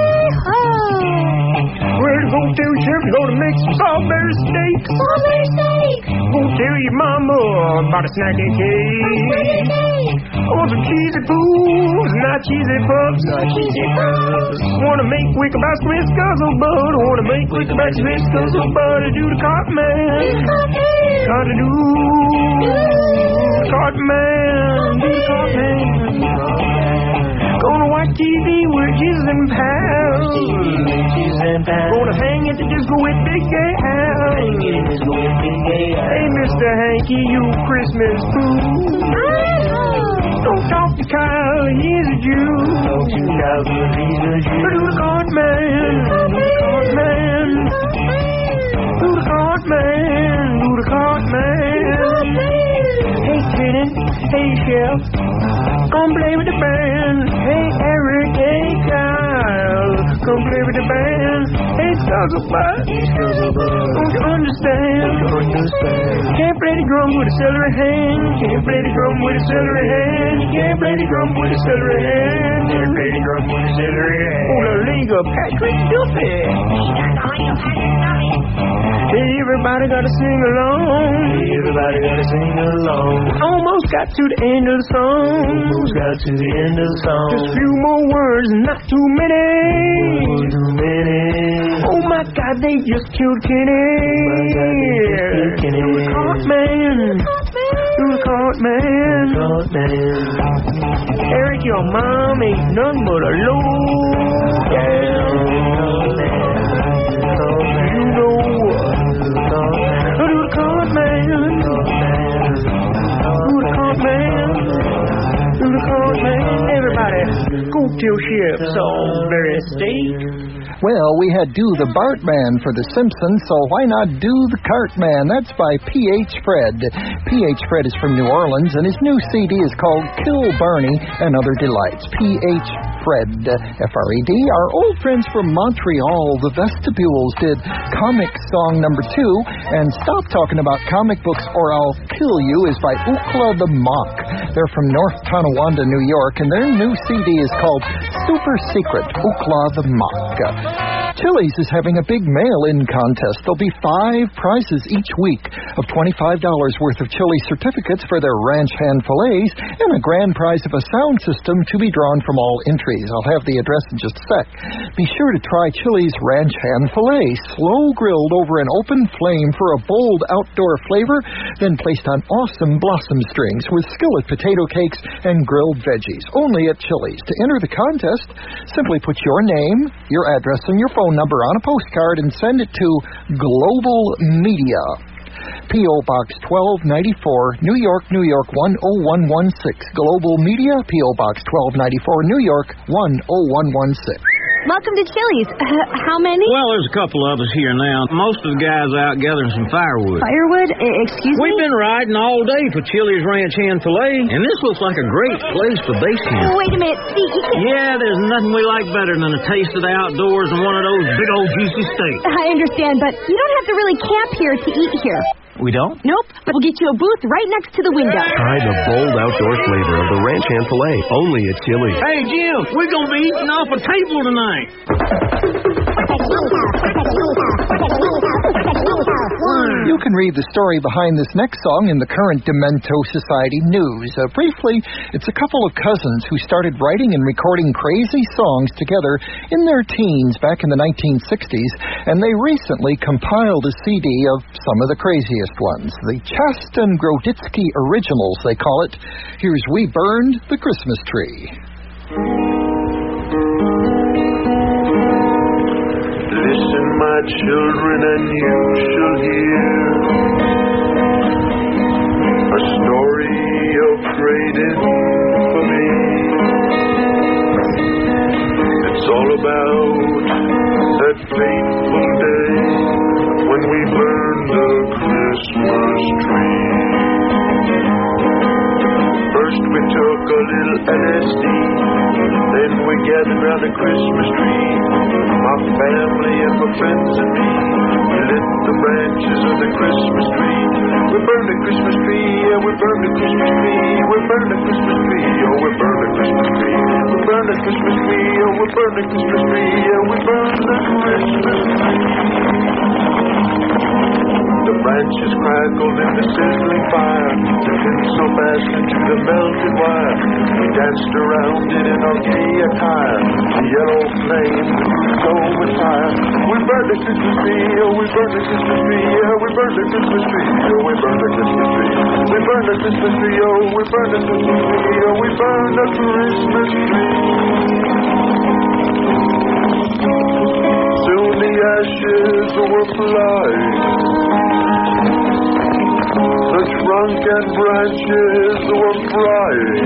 Where to go to, Chef? Go to make some strawberry steak. Strawberry steak. Go tell your mama about a snacky cake. I want some cheesy foods, not cheesy puffs. Not cheesy puffs. Wanna make wicker basket whiskers, oh bud. Wanna make wicker basket whiskers, oh bud. Do the cotton man. Gotta do cotton man. Do the cotton man. Gonna watch T V with Jesus and pals. Gonna hang at the disco with Big Gay Al. Hey, Mister Hanky, you Christmas fool. Don't talk to Kyle, he's a Jew. Don't you Kyle, he's a Jew. Do the card man, do the card man. Do the card man, do the card man. Hey, Tenant, hey, Chef. Come play with the band. Hey, Eric, hey, Kyle. Come play with the band. Hey, Suzzlebutt. Don't you understand? Can't play the drum with a celery hand. Can't play the drum with a celery hand. Can't play the drum with a celery hand. Can't play the drum with a celery hand. Oh, the League of Patrick Duffy. Everybody gotta sing along. Everybody gotta sing along. Almost got to the end of the song. Almost got to the end of the song. Just a few more words, not too many. Not too many. Oh my God, they just killed Kenny. Oh Kenny. Do the cart man. Do the cart man. Eric, your mom ain't none but a low down. You know what? Do the cart man. Do the cart man. Do the cart man. Everybody, go till Chef Salisbury Steak. Well, we had Do the Bartman for The Simpsons, so why not Do the Cartman? That's by P H Fred. P H Fred is from New Orleans, and his new C D is called Kill Barney and Other Delights. P H Fred, F R E D. Our old friends from Montreal, the Vestibules, did comic song number two, and Stop Talking About Comic Books or I'll Kill You is by Ookla the Mock. They're from North Tonawanda, New York, and their new C D is called Super Secret, Ookla the Mock. Chili's is having a big mail-in contest. There'll be five prizes each week of twenty-five dollars worth of Chili's certificates for their ranch hand fillets and a grand prize of a sound system to be drawn from all entries. I'll have the address in just a sec. Be sure to try Chili's ranch hand fillet, slow grilled over an open flame for a bold outdoor flavor, then placed on awesome blossom strings with skillet potato cakes and grilled veggies. Only at Chili's. To enter the contest, simply put your name, your address, and your phone number on a postcard and send it to Global Media. P O. Box twelve ninety-four, New York, New York one oh one one six. Global Media, P O. Box twelve ninety-four, New York one oh one one six. Welcome to Chili's. Uh, how many? Well, there's a couple of us here now. Most of the guys are out gathering some firewood. Firewood? Uh, excuse We've me? been riding all day for Chili's Ranch Hand Filet, and this looks like a great place for base camp. Oh, wait a minute. See, you can... Yeah, there's nothing we like better than a taste of the outdoors and one of those big old juicy steaks. I understand, but you don't have to really camp here to eat here. We don't? Nope, but we'll get you a booth right next to the window. Try the bold outdoor flavor of the Ranch Hand Filet, only at Chili's. Hey, Jim, we're going to be eating off a table tonight. You can read the story behind this next song in the current Demento Society news. Uh, briefly, it's a couple of cousins who started writing and recording crazy songs together in their teens back in the nineteen sixties, and they recently compiled a C D of some of the craziest ones. The Chasten Groditsky Originals, they call it. Here's We Burned the Christmas Tree. my children, and you shall hear a story of great infamy. It's all about that fateful day when we burned the Christmas tree. First we took a little L S D, then we gathered round the Christmas tree. My family and my friends and me, we lit the branches of the Christmas tree. We burned the Christmas tree, yeah, we burned the Christmas tree. We burned the Christmas tree, oh, we burned the Christmas tree. We burned the Christmas tree, oh, we burned the Christmas tree, yeah, we burned the Christmas tree. The branches crackled in the sizzling fire, lit so fast into the melted wire. We danced around it in our gay attire, the yellow flame grew so with fire. We burned the Christmas tree, oh, we burned the Christmas tree, yeah, we burned the Christmas tree, oh, we burned the Christmas tree. We burned the Christmas tree, oh, we burned the Christmas tree, oh, we burned the Christmas tree. Soon the ashes were flying, the trunk and branches were frying,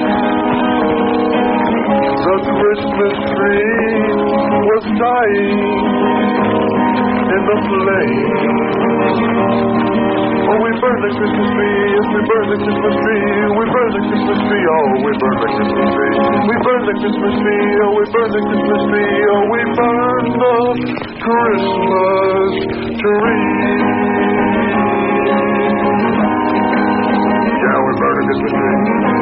the Christmas tree was dying in the flame. Oh, we burned the Christmas tree, yes, we burned the Christmas tree, we burned the Christmas tree, oh, we burned the Christmas tree. We burned the Christmas tree, oh, we burned the Christmas tree, oh, we burned the Christmas tree. Yeah, we burned the Christmas tree.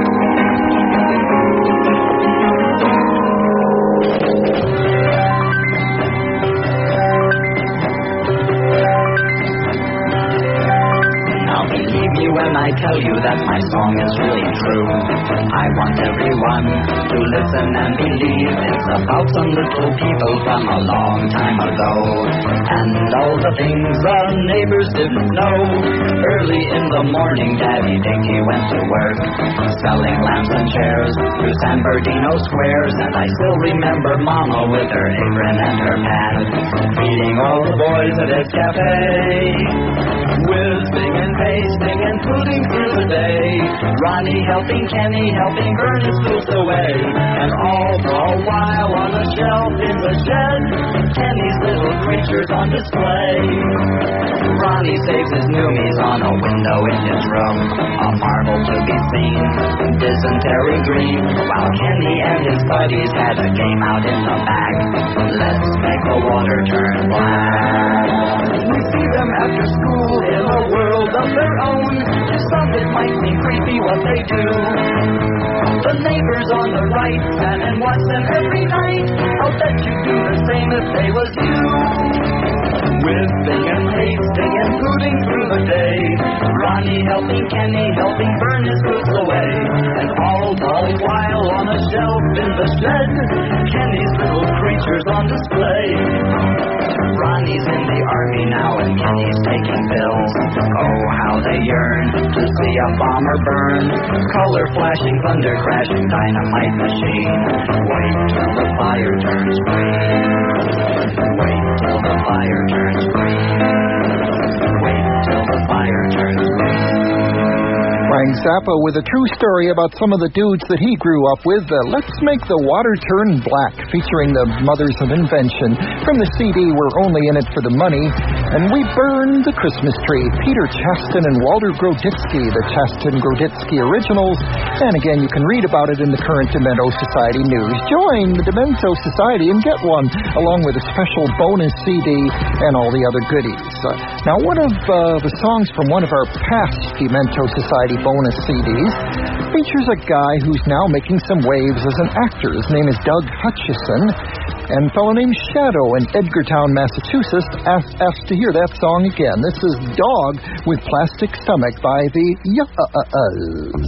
When I tell you that my song is really true, I want everyone to listen and believe it's about some little people from a long time ago, and all the things the neighbors didn't know. Early in the morning, Daddy Dinky went to work, selling lamps and chairs through San Bernardino squares, and I still remember Mama with her apron and her pad, feeding all the boys at his cafe, whizzing and pasting and putting through the day. Ronnie helping Kenny, helping burn his boots away. And all the while on a shelf in the shed, Kenny's little creatures on display. Ronnie saves his noomies on a window in his room, a marvel to be seen, dysentery green, while Kenny and his buddies had a game out in the back. Let's make the water turn black. We see them after school in a world of their own. To some it might seem creepy what they do. The neighbors on the right stand and watch them every night. I'll bet you'd do the same if they was you. Whizzing and pasting and hooting through the day. Ronnie helping Kenny, helping burn his boots away. And all the while on a shelf in the shed, Kenny's little creatures on display. Ronnie's in the army now and Kenny's taking pills. Oh, how they yearn to see a bomber burn. Color flashing, thunder crashing, dynamite machine. Wait till the fire turns green. Wait till the fire turns green. Wait till the fire turns green. Frank Zappa with a true story about some of the dudes that he grew up with. Uh, Let's Make the Water Turn Black, featuring the Mothers of Invention. From the C D, We're Only in It for the Money. And We Burned the Christmas Tree, Peter Chaston and Walter Groditsky, the Chaston-Groditsky originals. And again, you can read about it in the current Demento Society news. Join the Demento Society and get one, along with a special bonus C D and all the other goodies. Uh, now, one of uh, the songs from one of our past Demento Society bonus C Ds features a guy who's now making some waves as an actor. His name is Doug Hutchison, and a fellow named Shadow in Edgartown, Massachusetts asked, asked to hear that song again. This is Dog with Plastic Stomach by the Yuhs.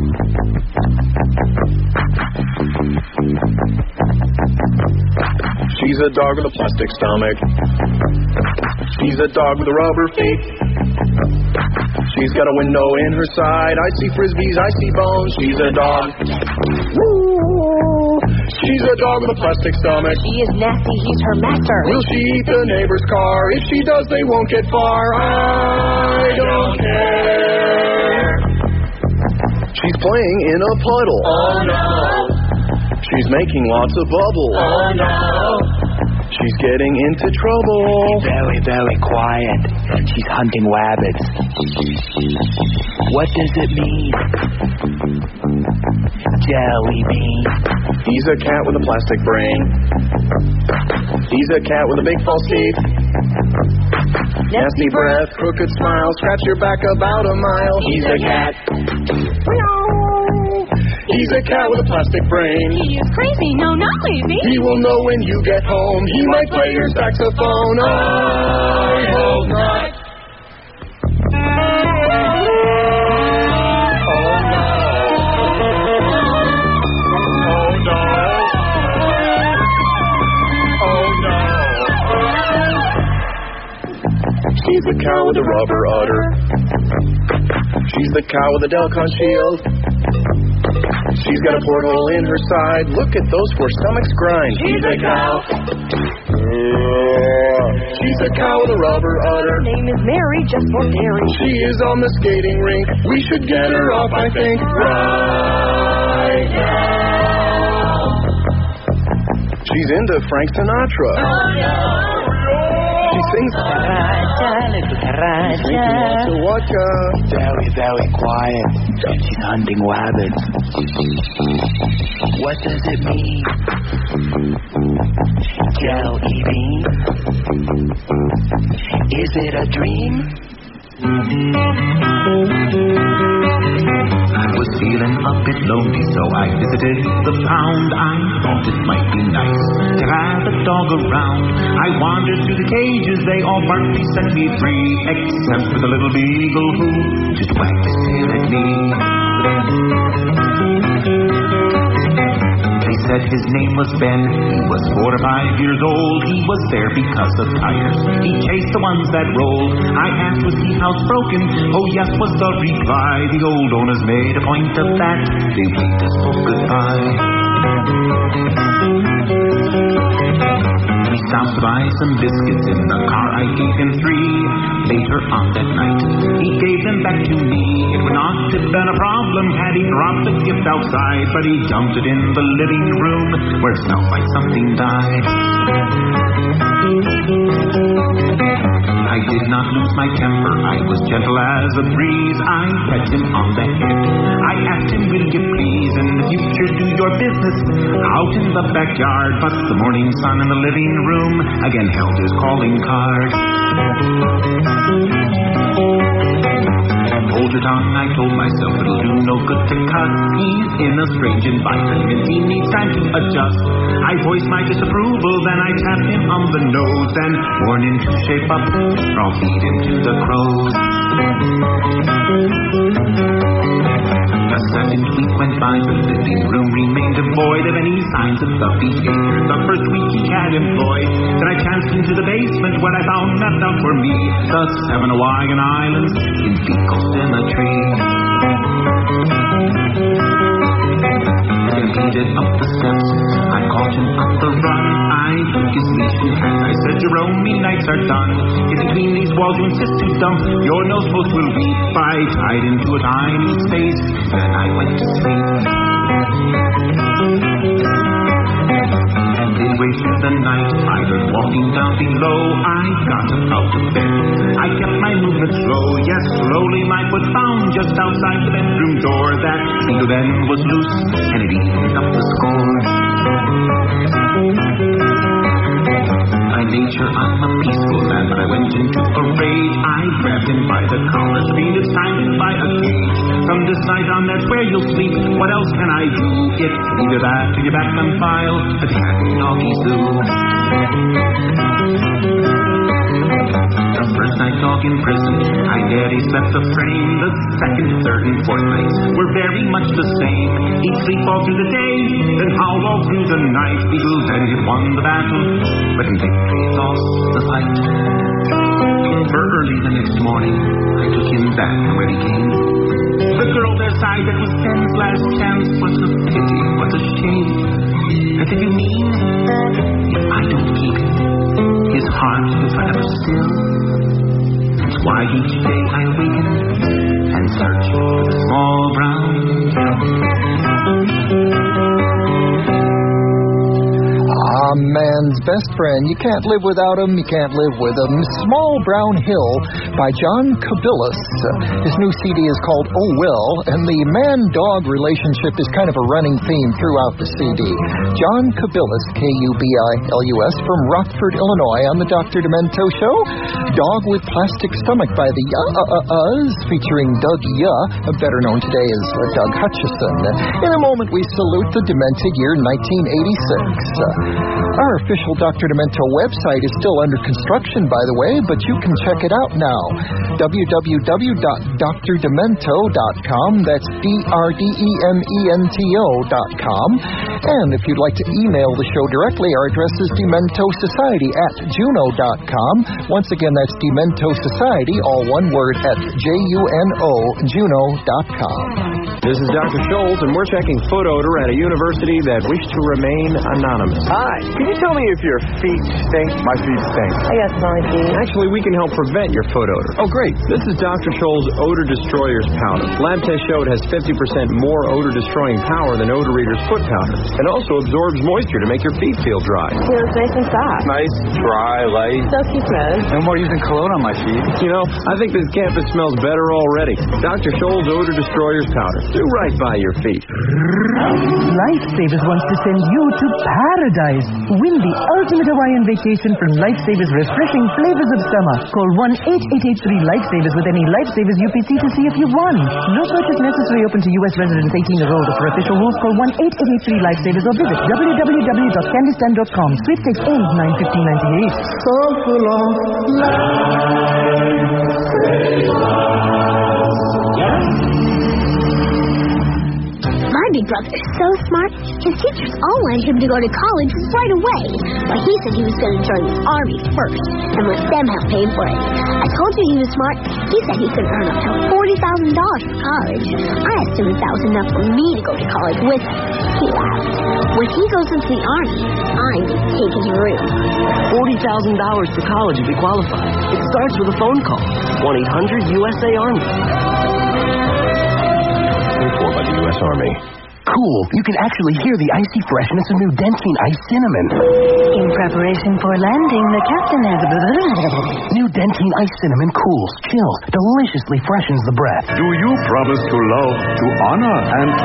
She's a dog with a plastic stomach. She's a dog with a rubber feet. She's got a window in her side. I see frisbees, I see bones. She's a dog. Woo! She's a dog with a plastic stomach. She is nasty, he's her master. Will she eat the neighbor's car? If she does, they won't get far. I don't care. She's playing in a puddle. Oh no. She's making lots of bubbles. Oh no. She's getting into trouble. Very, very quiet. She's hunting rabbits. What does it mean? Jelly bean. He's a cat with a plastic brain. He's a cat with a big false teeth. Nasty breath, crooked smile, scratch your back about a mile. He's a cat. He's a cat with a plastic brain. He is crazy. No, not lazy. He will know when you get home. He might play your saxophone. I hope not. She's the cow with the rubber udder. She's the cow with the Delcon shield. She's got a porthole in her side. Look at those four stomachs grind. She's a cow. She's a cow with a rubber udder. Her name is Mary, just for dairy. She is on the skating rink. We should get her off, I think, right now. She's into Frank Sinatra. Oh no. She sings Waka, waka. Very, very quiet. She's hunting rabbits. What does it mean? Jelly bean. Is it a dream? I was feeling a bit lonely, so I visited the pound. I thought it might be nice to have a dog around. I wandered through the cages, they all barked, they set me free, except for the little beagle who just wagged his tail at me. They said his name was Ben. He was four or five years old. He was there because of tires. He chased the ones that rolled. I asked, was he housebroken? Oh yes, was the reply. The old owners made a point of that. They waved us both goodbye. We stopped to buy some biscuits. In the car I gave him three. Later on that night, he gave them back to me. It would not have been a problem had he dropped the gift outside, but he dumped it in the living room where it smelled like something died. I did not lose my temper. I was gentle as a breeze. I pet him on the head. I asked him, will you please in the future do your business out in the backyard? But the morning sun in the living room again held his calling card. Hold your tongue, I told myself, it'll do no good to cuss. He's in a strange environment, he needs time to adjust. I voiced my disapproval, then I tapped him on the nose, then warned him to shape up, or I'll feed him to the crows. A second week went by, the living room remained devoid of any signs of the behavior the first week he had employed. Then I chanced into the basement where I found mapped out for me the seven Hawaiian Islands in fecal symmetry. Then he did up the steps, I caught him on the run. I took his leash in hand, I said, Jerome, me nights are done. If between these walls you insist to dump your nose post will weep. I tied him to a tiny space, then I went to sleep. And midway through the night, I heard walking down below. I got up out of bed, I kept my movement slow. Yes, slowly my foot found just outside the bedroom door. That needle then was loose, and it evened up the score. By nature I'm a peaceful man, but I went into a rage. I grabbed him by the collar, screamed, it's time to buy a cage. From this night on, that's where you'll sleep. What else can I do? It's either that or you're back on file at the Happy Doggy Zoo. The first night dog in prison, I nearly slept the frame. The second, third, and fourth nights were very much the same. He'd sleep all through the day, then howl all through the night. Beagle then he'd won the battle, but in victory lost the fight. For early the next morning, I took him back from where he came. The girl there sighed, that was Ben's last chance. What a pity, what a shame. But if you mean, if I don't keep him, his heart is forever still. That's why each day I awaken and search for the small brown hill. Ah, man's best friend. You can't live without him. You can't live with him. Small Brown Hill by John Kabilis. His new C D is called Oh Well, and the man-dog relationship is kind of a running theme throughout the C D. John Kabilis, K U B I L U S, from Rockford, Illinois, on the Doctor Demento Show. Dog with Plastic Stomach by the Uh-Uh-Uh-Uhs, featuring Doug Yuh, better known today as uh, Doug Hutchison. In a moment, we salute the demented year nineteen eighty-six. Our official Doctor Demento website is still under construction, by the way, but you can check it out now. w w w dot dr demento dot com. That's D R D E M E N T O dot com. And if you'd like to email the show directly, our address is dementosociety at juno dot com. Once again, that's dementosociety, all one word, at J U N O, juno dot com. This is Doctor Scholes, and we're checking foot odor at a university that wished to remain anonymous. Hi, can you tell me if your feet stink? My feet stink. I got smelly feet. Actually, we can help prevent your foot odor. Oh, great. This is Doctor Scholes' Odor Destroyers Powder. Lab test showed it has fifty percent more odor-destroying power than Odor Reader's foot powder. It also absorbs moisture to make your feet feel dry. Feels nice and soft. Nice, dry, light. Silky smooth. No more using cologne on my feet. You know, I think this campus smells better already. Doctor Scholes' Odor Destroyers Powder. Do right by your feet. Lifesavers wants to send you to paradise. Win the ultimate Hawaiian vacation from Lifesavers' refreshing flavors of summer. Call one eight eight eight three Lifesavers with any Lifesavers U P C to see if you've won. No purchase necessary. Open to U S residents eighteen years old. For official rules, call one eight eight eight three Lifesavers or visit w w w dot candy stand dot com. Sweepstakes ends nine fifteen ninety-eight. So full of My big brother is so smart, his teachers all wanted him to go to college right away. But he said he was going to join the Army first and let them help pay for it. I told you he was smart. He said he could earn up to forty thousand dollars for college. I asked him if that was enough for me to go to college with him. He laughed. When he goes into the Army, I'm going to take his room. forty thousand dollars for college if you qualify. It starts with a phone call. one eight hundred U S A Army. For by the U S Army. Cool. You can actually hear the icy freshness of new Dentine Ice Cinnamon. In preparation for landing, the captain has a... New Dentine Ice Cinnamon cools, chills, deliciously freshens the breath. Do you promise to love, to honor, and to...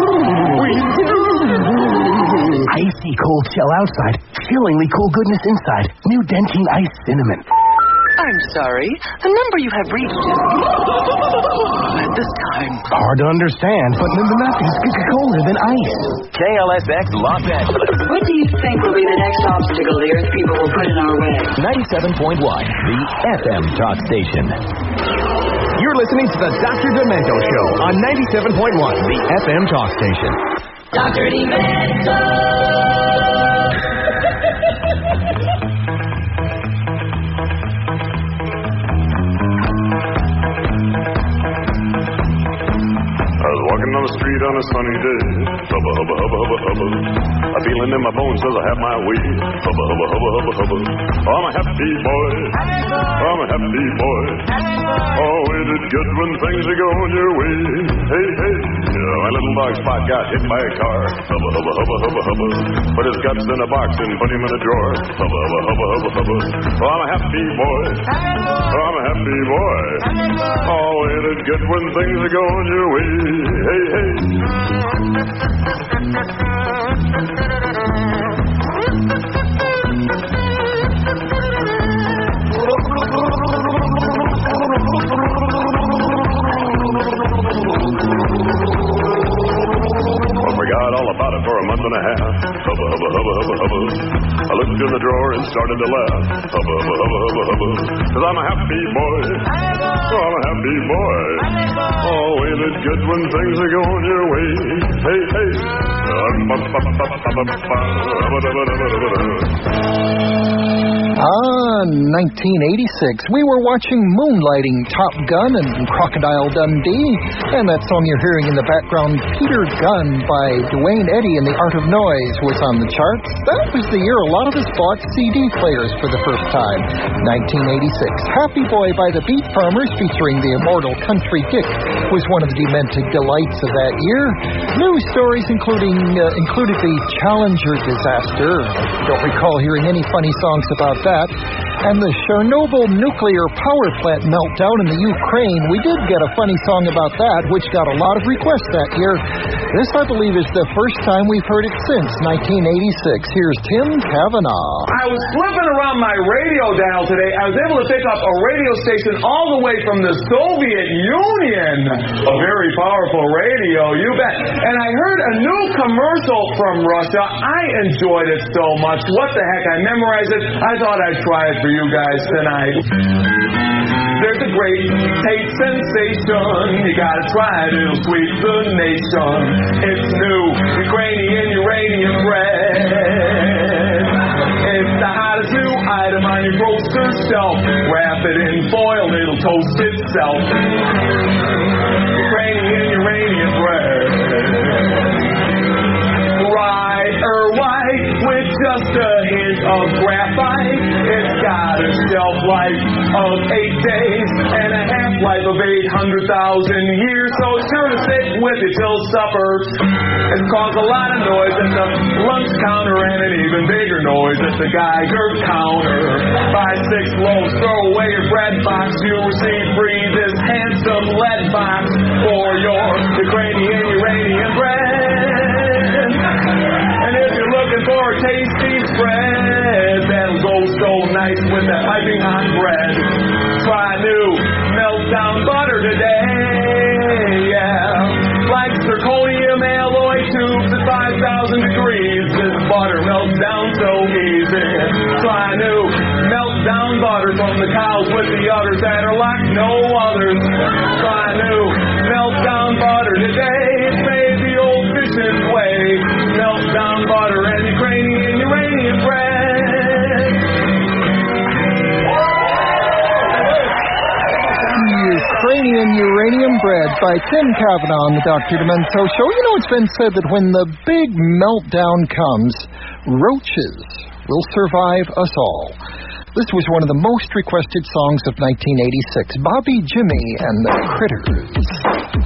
Icy cold shell outside, chillingly cool goodness inside. New Dentine Ice Cinnamon. I'm sorry. The number you have reached is... At this time... Hard to understand, but nothing's colder than ice. K L S X Los Angeles. What do you think will be the next obstacle the Earth people will put in our way? ninety-seven point one, the F M talk station. You're listening to the Doctor Demento Show on ninety-seven point one, the F M talk station. Doctor Demento! Walking down the street on a sunny day. Hubba, hubba, hubba, hubba, hubba. A feeling in my bones says I have my way. Hubba, hubba, hubba, hubba, hubba. Oh, I'm a happy boy. Oh, I'm a happy boy. Oh, ain't it good when things are going your way? Hey, hey. Yeah, my little dog Spot got hit by a car. Hubba, hubba, hubba, hubba, hubba. Put his guts in a box and put him in a drawer. Hubba, hubba, hubba, hubba, hubba. Oh, I'm a happy boy. Oh, I'm a happy boy. Oh, ain't it good when things are going your way? Hey, hey. I forgot all about it for a month and a half. Hubba, hubba, hubba, hubba, hubba. I looked in the drawer and started to laugh. Hubba, hubba, hubba, hubba, hubba. Cause I'm a happy boy. Oh, I'm a happy boy. Oh, ain't it good when things are going your way? Hey, hey. Uh, Ah, nineteen eighty-six. We were watching Moonlighting, Top Gun, and Crocodile Dundee. And that song you're hearing in the background, Peter Gunn by Duane Eddy and the Art of Noise, was on the charts. That was the year a lot of us bought C D players for the first time. nineteen eighty-six. Happy Boy by the Beat Farmers, featuring the immortal Country Dick, was one of the demented delights of that year. News stories including uh, included the Challenger disaster. I don't recall hearing any funny songs about that. And the Chernobyl nuclear power plant meltdown in the Ukraine. We did get a funny song about that, which got a lot of requests that year. This, I believe, is the first time we've heard it since nineteen eighty-six. Here's Tim Kavanaugh. I was flipping around my radio dial today. I was able to pick up a radio station all the way from the Soviet Union. A very powerful radio, you bet. And I heard a new commercial from Russia. I enjoyed it so much. What the heck? I memorized it. I thought I'd try it for you guys tonight. There's a great taste sensation. You gotta try it, it'll sweep the nation. It's new Ukrainian uranium bread. It's the hottest new item on your grocer shelf. Wrap it in foil, it'll toast itself. Ukrainian uranium bread. Bright or white with just a hint of graphite. It's got a shelf life of eight days and a half-life of eight hundred thousand years, so it's sure to stick with you till supper. It's caused a lot of noise at the lunch counter and an even bigger noise at the Geiger counter. Buy six loaves, throw away your bread box. You'll receive free this handsome lead box for your Ukrainian uranium bread. And if you're looking for a tasty spread that'll go so nice with that piping hot bread, try new meltdown butter today. Yeah, like zirconium alloy tubes at five thousand degrees. This butter melts down so easy. Try new meltdown butter from the cows with the udders that are like no others. Try new meltdown butter today. It's made the old-fashioned way. Meltdown butter and Ukrainian uranium bread. Ukrainian uranium bread by Tim Kavanaugh on the Doctor Demento Show. You know, it's been said that when the big meltdown comes, roaches will survive us all. This was one of the most requested songs of nineteen eighty-six, Bobby Jimmy and the Critters.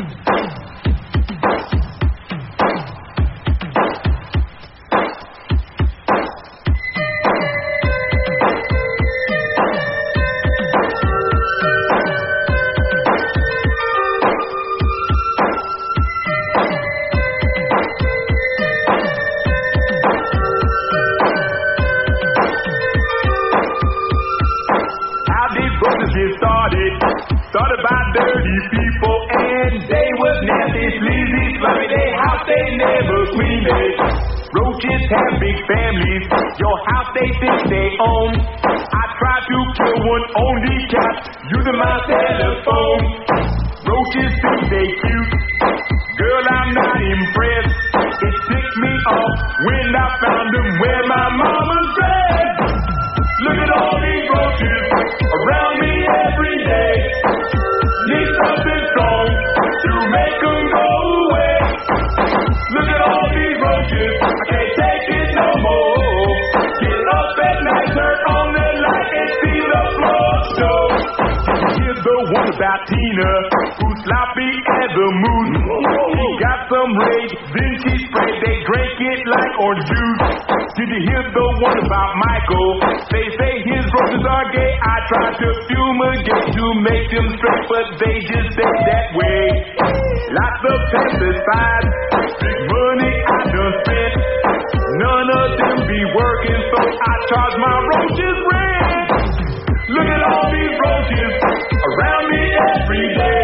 Started by dirty people, and they was nasty, sleazy, slimy. They house they never cleaned it. Roaches have big families. Your house they think they own. I tried to kill one only cat using my telephone. Roaches think they cute. Girl, I'm not impressed. It ticked me off when I found them where my mama's bed. Look at all these roaches around me every day. Need something strong to make them go away. Look at all these roaches, I can't take it no more. Get up at night, turn on the light and see the floor show. Here's the one about Tina, who's sloppy as a moose. She got some rage, then she sprayed, they drank it like orange juice. Did you hear the one about Michael? They say his roaches are gay. I tried to fumigate to make them straight, but they just stay that way. Lots of pesticides, big money I done spent. None of them be working, so I charge my roaches rent. Look at all these roaches around me every day.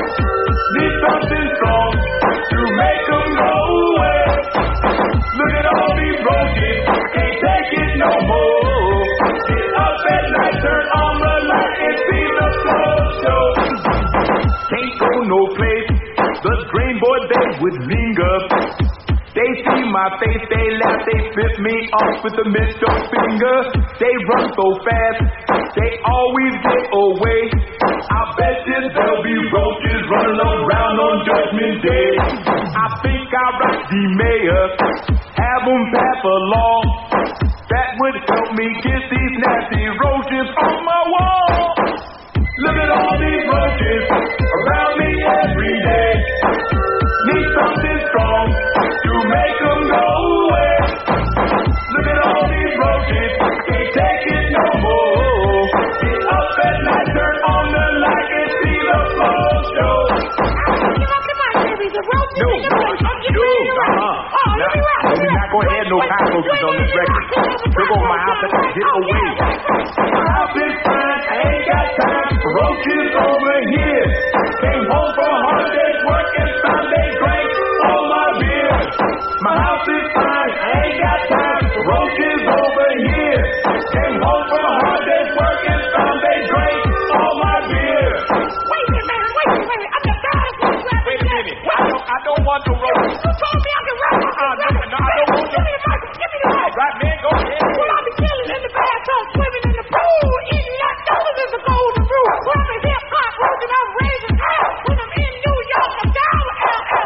Need something strong to make them go away. Look at all these roaches, I can't take it no more. Get up at night, turn on the light and see the floor show. Can't go no place, the drain boy they would linger. They see my face, they laugh, they flip me off with the middle finger. They run so fast, they always get away. I bet you there'll be roaches running around on Judgment Day. I think I'll write the mayor, have them pass a law that would help me get these nasty roaches on my wall. Look at all these roaches around me every day. Need something strong to make them go away. Look at all these roaches, can't take it no more. Get up at night, turn on the light and see the floor show. Come on, come on, baby, the roaches No, in the place. I'm getting ready to rock. uh-huh. Oh, let me rock. We're not going to have no cockroaches on this record. Look over my house and get away. My house is fine, I ain't got time for roaches over here. Came home from a hard day's work and found they drank all my beer. My house is fine, I ain't got time for roaches over here. Came home from a hard day's work and found they drank all my beer. Wait a minute, man, wait a minute. I'm the baddest one you ever Wait a minute, I don't, I don't want no roaches. You told me I could rap. Uh, no, no, I don't want Give me the mic, give me the mic. Right, man, go ahead. Well, I'll be chilling in the bathtub, swimming in the pool, eating leftovers as a golden rule. Well, I'm a hip hop roach and I'm raising hell. When I'm in New York, I'm down with L L.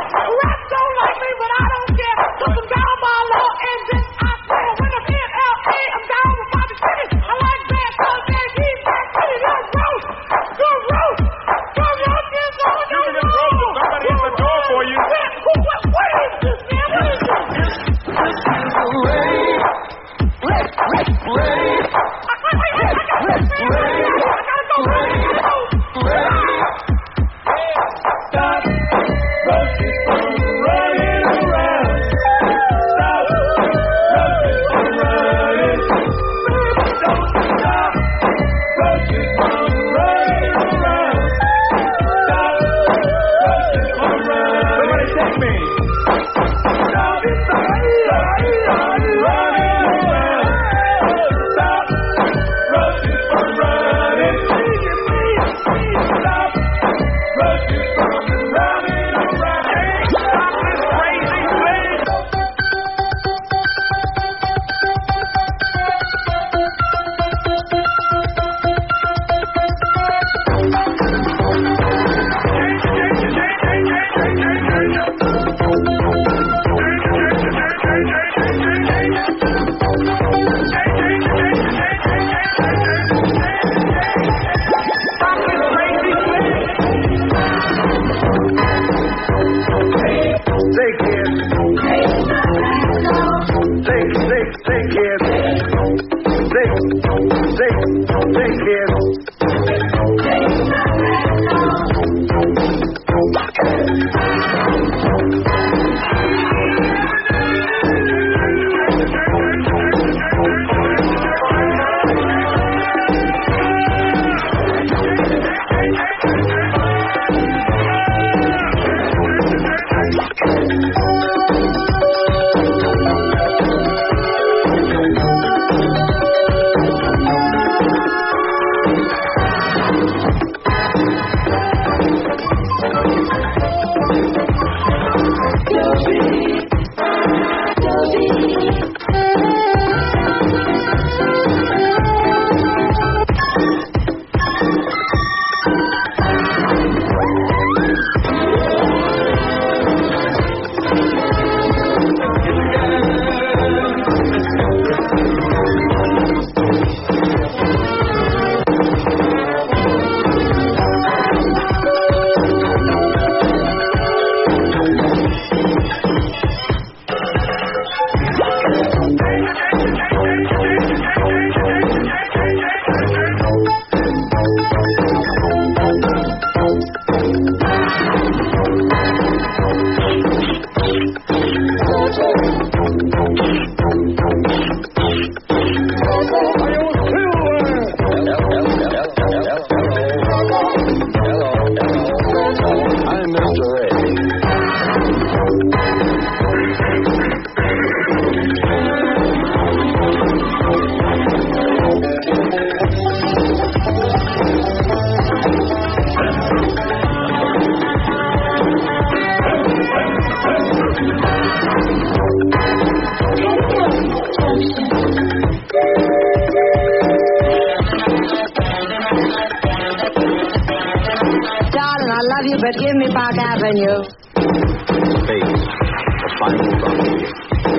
Jimmy Park Avenue. Space, the final frontier.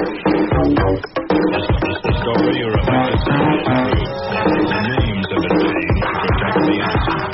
Is this the story you're about to tell? The names have been changed to protect the innocent.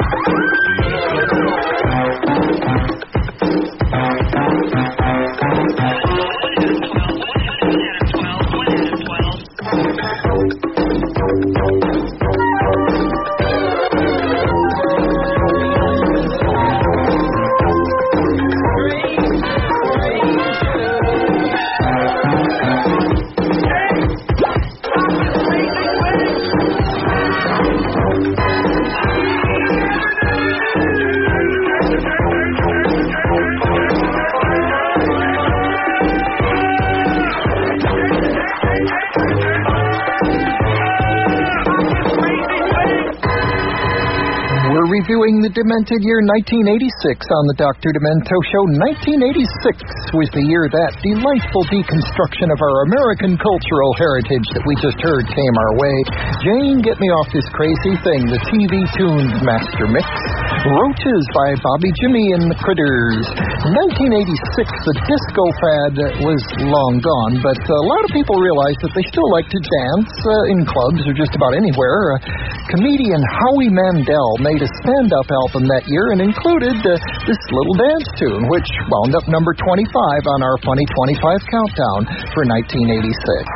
Reviewing the demented year nineteen eighty-six on the Doctor Demento Show. nineteen eighty-six was the year that delightful deconstruction of our American cultural heritage that we just heard came our way. Jane, Get Me Off This Crazy Thing, the T V Tunes Master Mix. Roaches by Bobby Jimmy and the Critters. nineteen eighty-six, the disco fad was long gone, but a lot of people realized that they still like to dance uh, in clubs or just about anywhere. Uh, comedian Howie Mandel made a stand-up album that year and included uh, this little dance tune, which wound up number twenty-five on our Funny twenty-five countdown for nineteen eighty-six.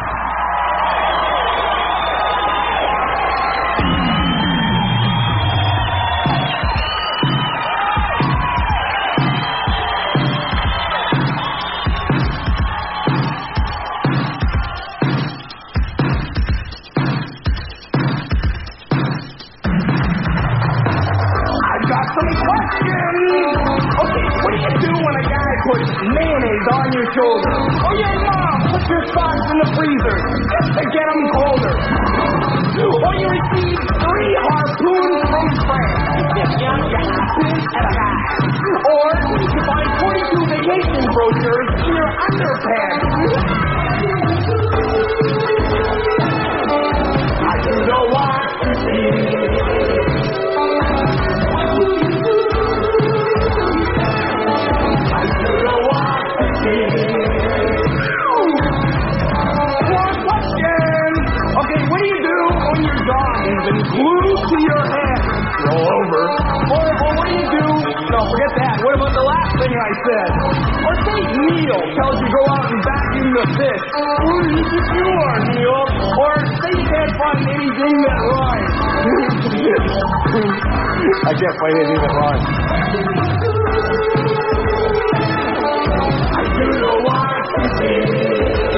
Shoulder. Oh, yeah, Mom, put your socks in the freezer just to get them colder. Or you receive three harpoons from France. Yes, young, you happen at a guy. Or you find forty-two vacation brochures in your underpants. I do know what to see. I do know what to see. And glued to your head. Roll over. Or, or what do you do? No, forget that. What about the last thing I said? Or say Neil tells you go out and vacuum the fish. Who do you think you are, Neil? Or say you can't find anything that rhymes. I can't find anything that rhymes. I do know what to say.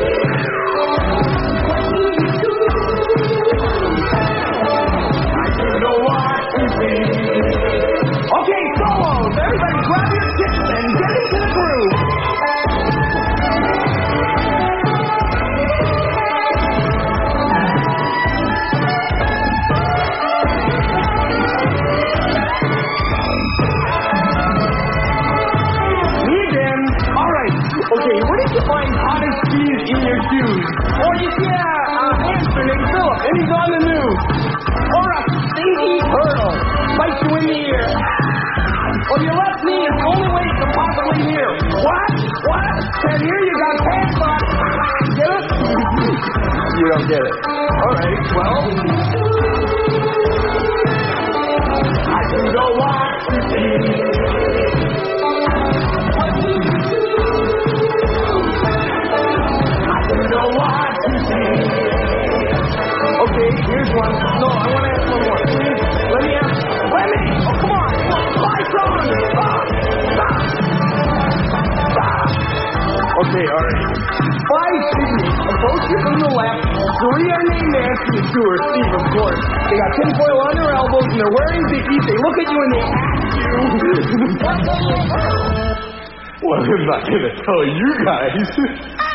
Okay, solos! Everybody grab your tips and get into the groove! Me again? Alright. Okay, where did you find cottage cheese in your shoes? Or you see a uh, hamster named Philip and he's on the news? Or a stinky turtle bites you in the ear? Or your left knee is the only way you can possibly hear? What? What? Can't hear you got pants on. Get it? You don't get it. Alright, well. I do know what to see. I do know what to see. Okay, here's one. No, I want to ask one more. Please, let me ask. Let me. Oh, come on. Buy some. Stop. Stop. Stop. Okay, all right. Five pygmies approach you from the left. Three are named Nancy and two are Steve, of course. They got tinfoil on their elbows and they're wearing dickies. They look at you and they ask you. Well, I'm not going to tell you guys.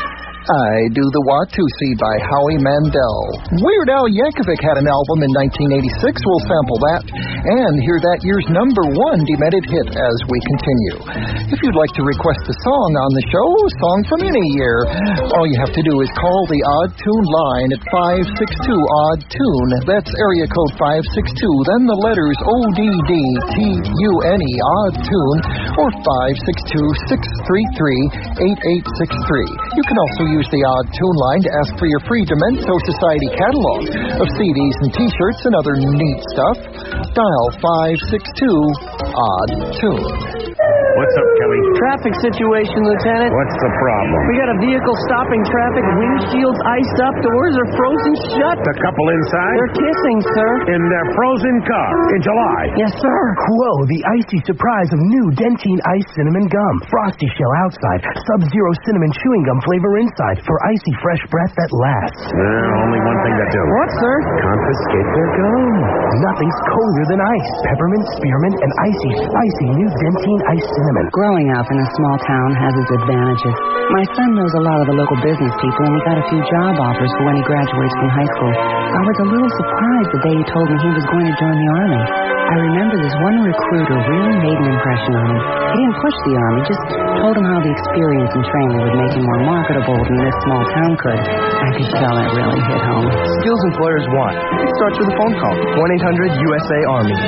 I Do the Watusi by Howie Mandel. Weird Al Yankovic had an album in nineteen eighty-six. We'll sample that and hear that year's number one Demented hit as we continue. If you'd like to request a song on the show, a song from any year, all you have to do is call the Odd Tune line at five six two odd tune. That's area code five six two, then the letters O D D T U N E, Odd Tune, or five six two, six three three, eight eight six three. You can also use the Odd Tune line to ask for your free Demento Society catalog of C Ds and T-shirts and other neat stuff. Dial five six two odd tune. What's up, Kelly? Traffic situation, Lieutenant. What's the problem? We got a vehicle stopping traffic, windshields iced up, doors are frozen shut. The couple inside? They're kissing, sir. In their frozen car in July? Yes, sir. Whoa, the icy surprise of new Dentine Ice Cinnamon Gum. Frosty shell outside, Sub-Zero cinnamon chewing gum flavor inside for icy fresh breath that lasts. There's only one thing to do. What, sir? Confiscate their gum. Nothing's colder than ice. Peppermint, spearmint, and icy, spicy new Dentine Ice Cinnamon. Growing up in a small town has its advantages. My son knows a lot of the local business people, and he got a few job offers for when he graduates from high school. I was a little surprised the day he told me he was going to join the Army. I remember this one recruiter really made an impression on him. He didn't push the Army, just told him how the experience and training would make him more marketable than this small town could. I could tell that really hit home. Skills employers want. It starts with a phone call. one eight hundred U S A Army.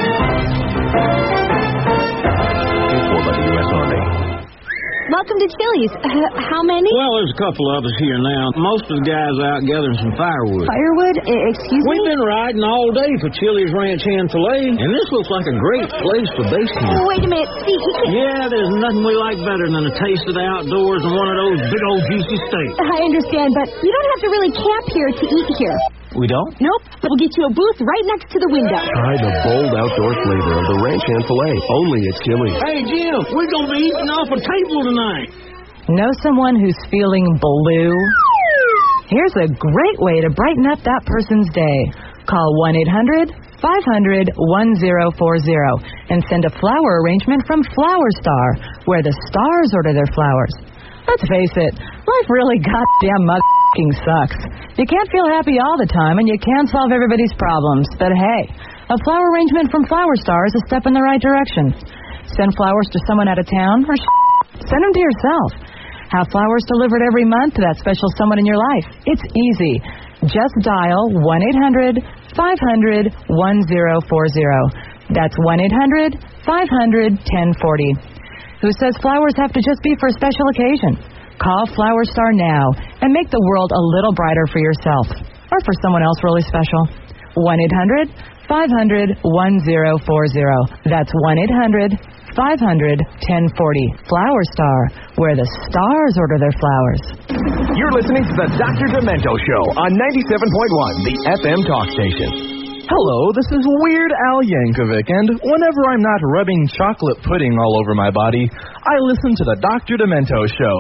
Paid for by the U S Army. Welcome to Chili's. Uh, how many? Well, there's a couple of us here now. Most of the guys are out gathering some firewood. Firewood? I- excuse We've me? been riding all day for Chili's Ranch Hand Filet, and this looks like a great place for base camp. Oh, wait a minute. See, he can... Yeah, there's nothing we like better than a taste of the outdoors and one of those big old juicy steaks. I understand, but you don't have to really camp here to eat here. We don't? Nope, but we'll get you a booth right next to the window. Try the bold outdoor flavor of the Ranch Hand Filet, only at Chili's. Hey, Jim, we're going to be eating off a table tonight. Know someone who's feeling blue? Here's a great way to brighten up that person's day. Call one eight hundred, five hundred, ten forty and send a flower arrangement from Flower Star, where the stars order their flowers. Let's face it, life really goddamn motherfucking sucks. You can't feel happy all the time, and you can't solve everybody's problems. But hey, a flower arrangement from Flower Star is a step in the right direction. Send flowers to someone out of town, or sh- send them to yourself. Have flowers delivered every month to that special someone in your life. It's easy. Just dial one eight hundred, five hundred, ten forty. That's one eight hundred, five hundred, ten forty. Who says flowers have to just be for a special occasion? Call Flower Star now and make the world a little brighter for yourself or for someone else really special. one eight hundred, five hundred, ten forty. That's one eight hundred, five hundred, ten forty. Flower Star, where the stars order their flowers. You're listening to the Doctor Demento Show on ninety-seven point one, the F M talk station. Hello, this is Weird Al Yankovic, and whenever I'm not rubbing chocolate pudding all over my body, I listen to the Doctor Demento Show.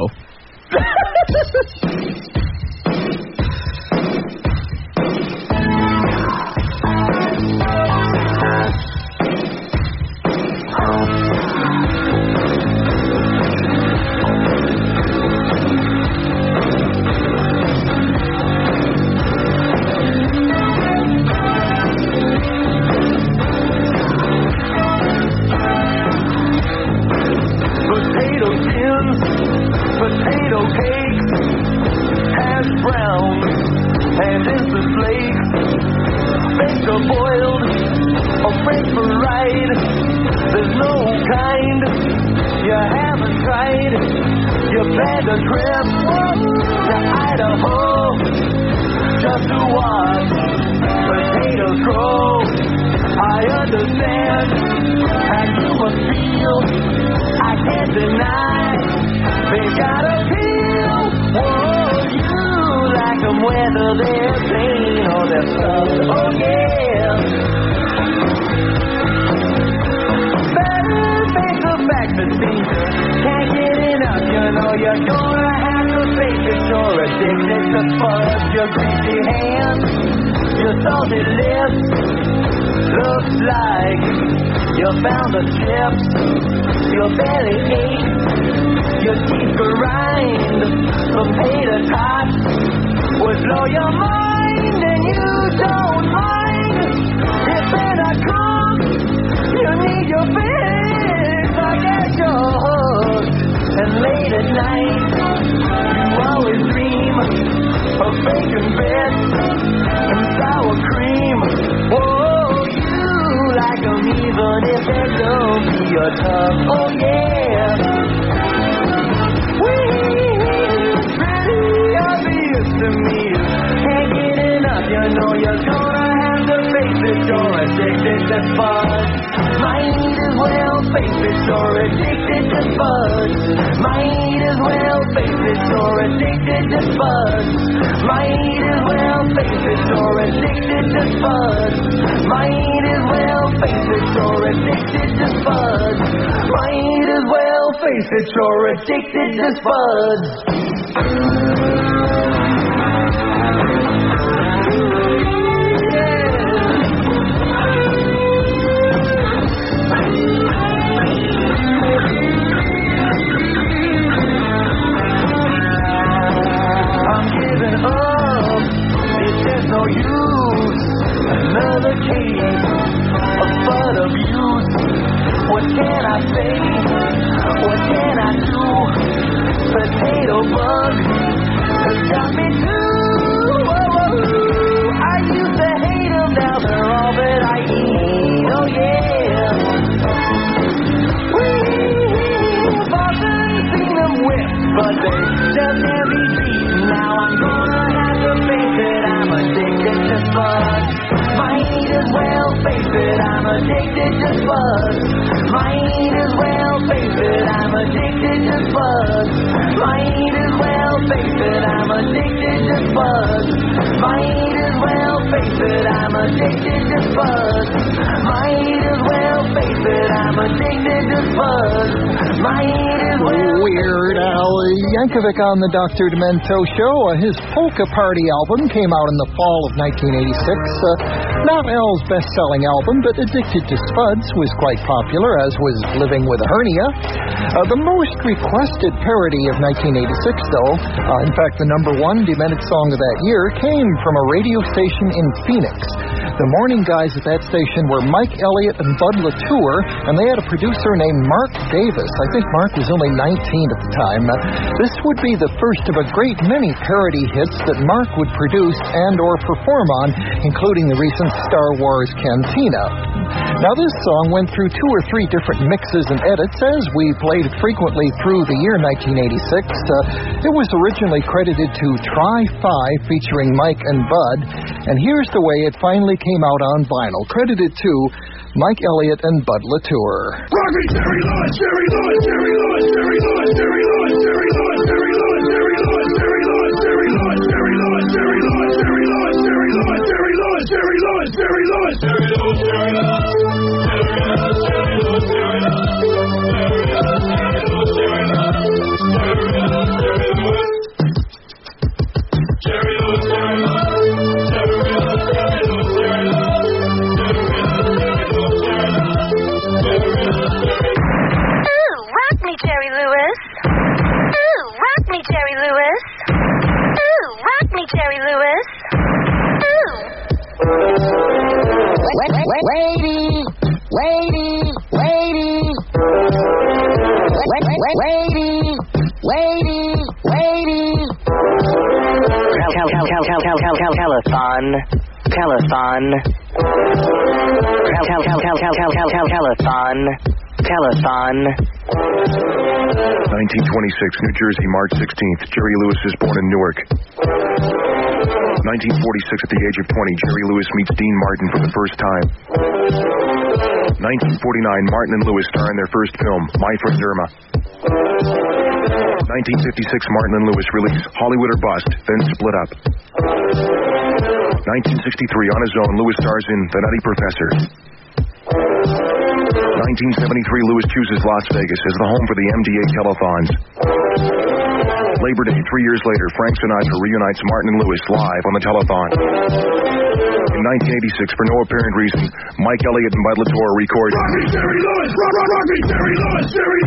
Potato skins, potato cakes, hash brown, and instant flakes, baked or boiled, or French fried. There's no kind you haven't tried. You planned a trip to Idaho just to watch potatoes grow. I understand how you must feel. I can't deny they got a peel. Whoa, you like them whether they're plain or they're stuffed. Oh yeah. Better face the fact that things can't get enough. You know you're gonna have to face it. You're addicted to fudge, your greasy hands, your salty lips. Looks like you found the chips. Your belly aches, your teeth grind. Some tater tots you're addicted to Spuds. Might as well face it, you're addicted to Spuds. Might as well face it, you're addicted to Spuds. Might as well face it, you're addicted to Spuds. Might as well face it, you're addicted to Spuds. I'm giving up, it's just no use. Another case of Spud abuse. What can I say? What can I do? Potato bug has got me too. Whoa, whoa. I used to hate them, now they're all that I eat. Oh yeah. We've often seen them whip, but they just can't be beaten. Now I'm gonna have to face it, I'm addicted to Spud. Might as well face it, I'm addicted to Spud. Might as well face it, I'm addicted to Spud. Might as well face it, I'm addicted to Spud. Might as well face it, I'm addicted to Spud. Might as well face it, I'm addicted to Spud. Might as well. Weird Al Yankovic on the Doctor Demento Show. Uh, his Polka Party album came out in the fall of nineteen eighty-six. Uh, not Al's best-selling album, but Addicted to Spuds was quite popular, as was Living with a Hernia. Uh, the most requested parody of nineteen eighty-six, though, uh, in fact, the number one demented song of that year, came from a radio station in Phoenix. The morning guys at that station were Mike Elliott and Bud Latour, and they had a producer named Mark Davis. I think Mark was only nineteen at the time. Uh, this would be the first of a great many parody hits that Mark would produce and or perform on, including the recent Star Wars Cantina. Now, this song went through two or three different mixes and edits as we played it frequently through the year nineteen eighty-six. Uh, it was originally credited to Try Five featuring Mike and Bud, and here's the way it finally came out on vinyl, credited to Mike Elliott and Bud Latour. Rocky, Jerry Lewis, Jerry Lewis, Jerry Lewis, Jerry Lewis, Jerry Lewis, Jerry Lewis, Jerry Lewis, Jerry Lewis, Jerry Lewis, Jerry Lewis, Jerry Lewis, Jerry Lewis, Jerry Lewis, Jerry Lewis, Jerry Lewis, Jerry Lewis, Jerry Lewis, Jerry Lewis, Jerry Jerry Lewis. Ooh, rock me, Jerry Lewis. Ooh, rock me, Jerry Lewis. Ooh. Wait, wait, waiting, waiting, waiting. Wait, wait, wait, waiting, waiting, waiting. Cal, cal, cal, cal, cal, cal, cal, calathon, calathon. Cal, cal, cal, cal, cal, cal, cal, cal, calathon, calathon. nineteen twenty-six, New Jersey, March sixteenth. Jerry Lewis is born in Newark. nineteen forty-six, at the age of twenty, Jerry Lewis meets Dean Martin for the first time. nineteen forty-nine, Martin and Lewis star in their first film, My Friend Irma. nineteen fifty-six, Martin and Lewis release Hollywood or Bust, then split up. nineteen sixty-three, on his own, Lewis stars in The Nutty Professor. nineteen seventy-three, Lewis chooses Las Vegas as the home for the M D A telethons. Labor Day, three years later, Frank Sinatra reunites Martin and Lewis live on the telethon. In nineteen eighty-six, for no apparent reason, Mike Elliott and Bud Latour record Rocky, Jerry Lewis, rock, rock, Rocky, Jerry Lewis, Jerry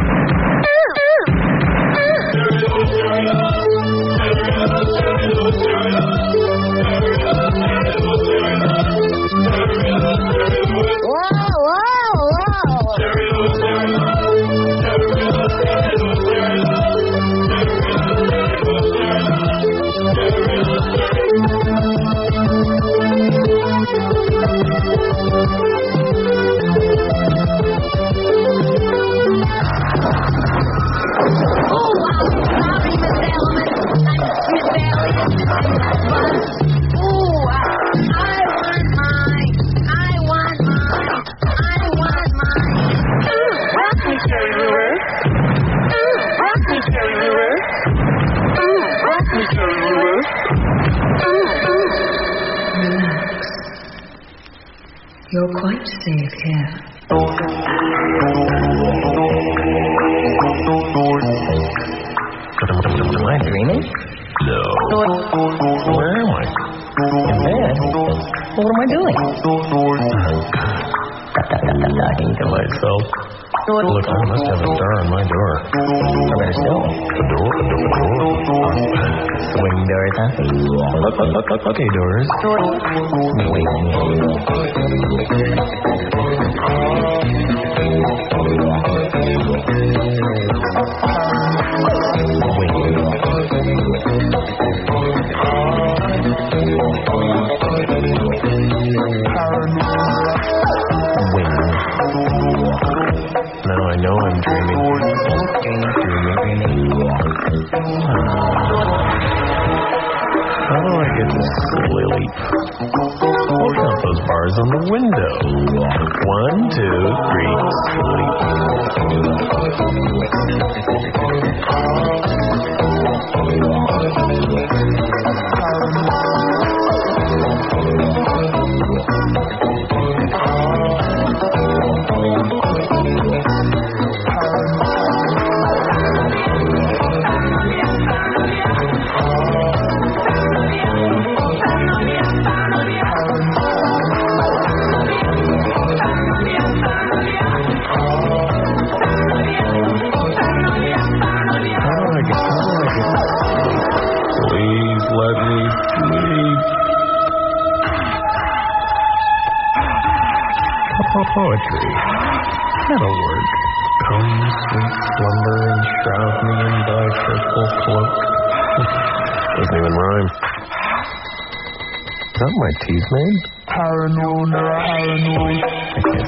You're quite safe here. Am I dreaming? No. Where am I? In bed? What am I doing? Talking to myself. Look, I must have a star on my door. I better still. A door? A door? A door? Swing doors, huh? Okay, doors. Now I know I'm dreaming. Dreaming, dreaming, dreaming. How do I get to sleep? I'll count those bars on the window. One, two, three, poetry. That'll work. Come, sweet slumber, and shroud me in thy purple cloak. Doesn't even rhyme. Is that my teeth made? Paranoid, paranoid. I can't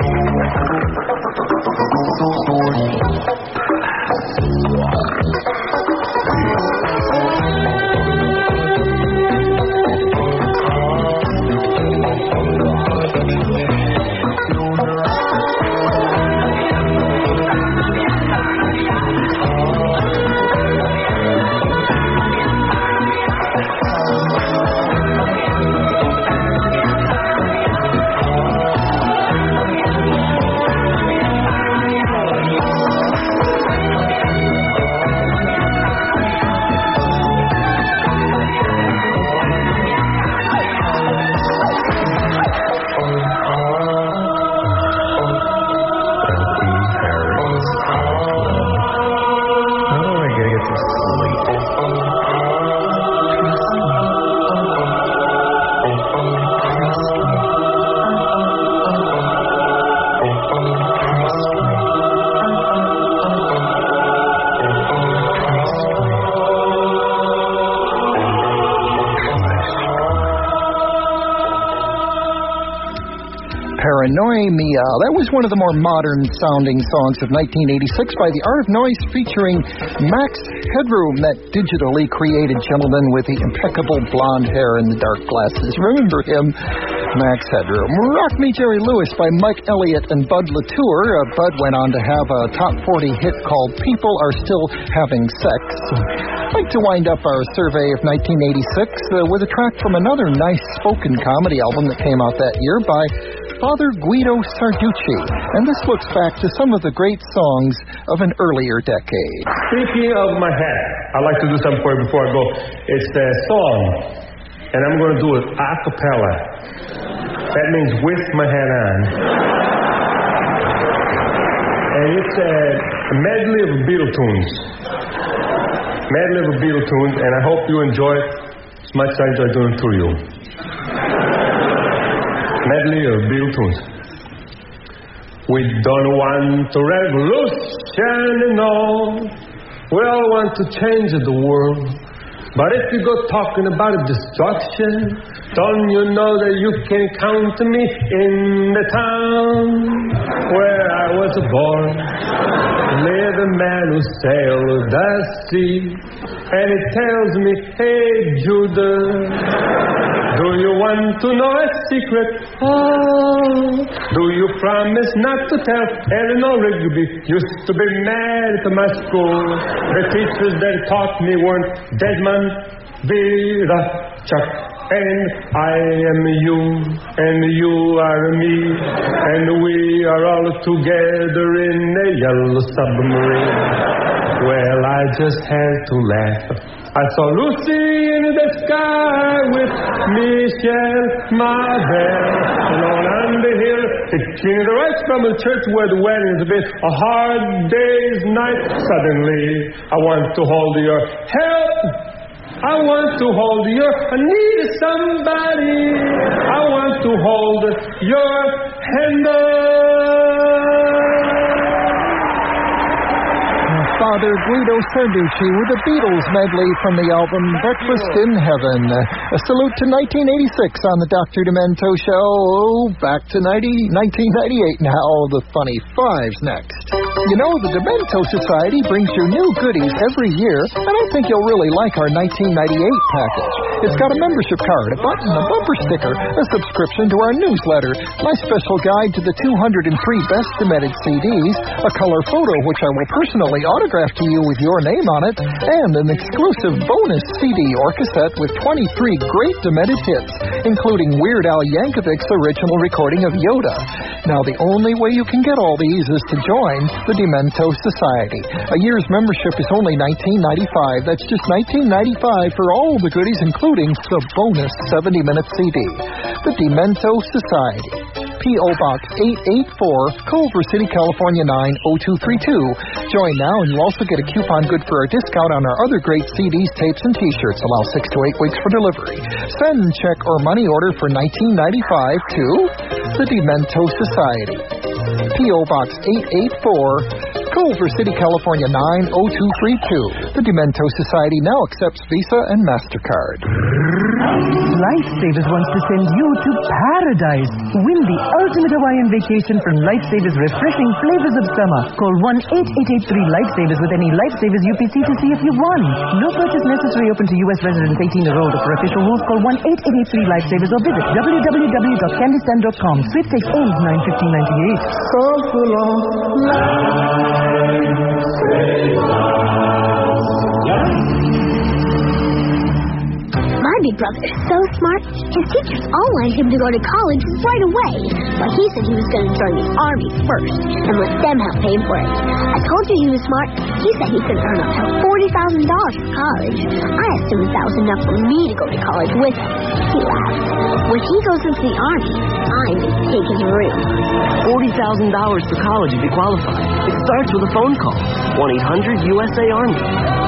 Paranoia Mia. That was one of the more modern-sounding songs of nineteen eighty-six by The Art of Noise, featuring Max Headroom, that digitally created gentleman with the impeccable blonde hair and the dark glasses. Remember him? Max Headroom. Rock Me Jerry Lewis by Mike Elliott and Bud Latour. Uh, Bud went on to have a top forty hit called People Are Still Having Sex. I'd like to wind up our survey of nineteen eighty-six uh, with a track from another nice spoken comedy album that came out that year by Father Guido Sarducci. And this looks back to some of the great songs of an earlier decade. Speaking of my hat, I'd like to do something for you before I go. It's a song, and I'm going to do it a cappella. That means with my hat on. And it's a medley of Beatle tunes. Medley of Beatle tunes, and I hope you enjoy it as much as I enjoy doing it to you. Medley of Beatle tunes. We don't want a revolution and all. We all want to change the world. But if you go talking about destruction, don't you know that you can count me in the town where I was born? Live a man who sailed the sea, and he tells me, hey Judah, do you want to know a secret? Oh, do you promise not to tell? Eleanor Rigby used to be mad at my school. The teachers that taught me weren't Desmond, Vera, Chuck, and I am you, and you are me, and we are all together in a yellow submarine. Well, I just had to laugh. I saw Lucy in the sky with Michelle Marvel. And on under here, it came right from the church where the wedding's been a hard day's night. Suddenly, I want to hold your help. I want to hold your, I need somebody. I want to hold your hand. Father Guido Sarducci with the Beatles medley from the album Breakfast in Heaven. A salute to nineteen eighty-six on the Doctor Demento Show. Back to nineteen ninety-eight now. The Funny Fives next. You know, the Demento Society brings you new goodies every year, and I think you'll really like our nineteen ninety-eight package. It's got a membership card, a button, a bumper sticker, a subscription to our newsletter, my special guide to the two hundred three best Demented C Ds, a color photo which I will personally autograph to you with your name on it, and an exclusive bonus C D or cassette with twenty-three great Demented hits, including Weird Al Yankovic's original recording of Yoda. Now, the only way you can get all these is to join the Demento Society. A year's membership is only nineteen ninety-five. That's just nineteen ninety-five for all the goodies, including the bonus seventy-minute C D. The Demento Society. P O. Box eight eighty-four, Culver City, California nine oh two three two. Join now and you'll also get a coupon good for a discount on our other great C Ds, tapes, and T-shirts. Allow six to eight weeks for delivery. Send, check, or money order for nineteen ninety-five to the Demento Society. P O. Box eight eighty-four, Culver City, California nine oh two three two. The Demento Society now accepts Visa and MasterCard. Lifesavers wants to send you to paradise. Win the ultimate Hawaiian vacation from Lifesavers Refreshing Flavors of Summer. Call one eight eight eight three Lifesavers with any Lifesavers U P C to see if you won. No purchase necessary. Open to U S residents eighteen or older. For official rules, call one eight eight eight three Lifesavers or visit w w w dot candy stand dot com. Sweepstakes ends nine fifteen ninety-eight. So long, My big brother is so smart, his teachers all wanted him to go to college right away. But he said he was going to join the Army first and let them help pay for it. I told you he was smart. He said he could earn up to forty thousand dollars for college. I asked him if that was enough for me to go to college with him. He laughed. When he goes into the Army, I'm going to take his room. forty thousand dollars for college if you qualify. It starts with a phone call. one eight hundred U S A Army.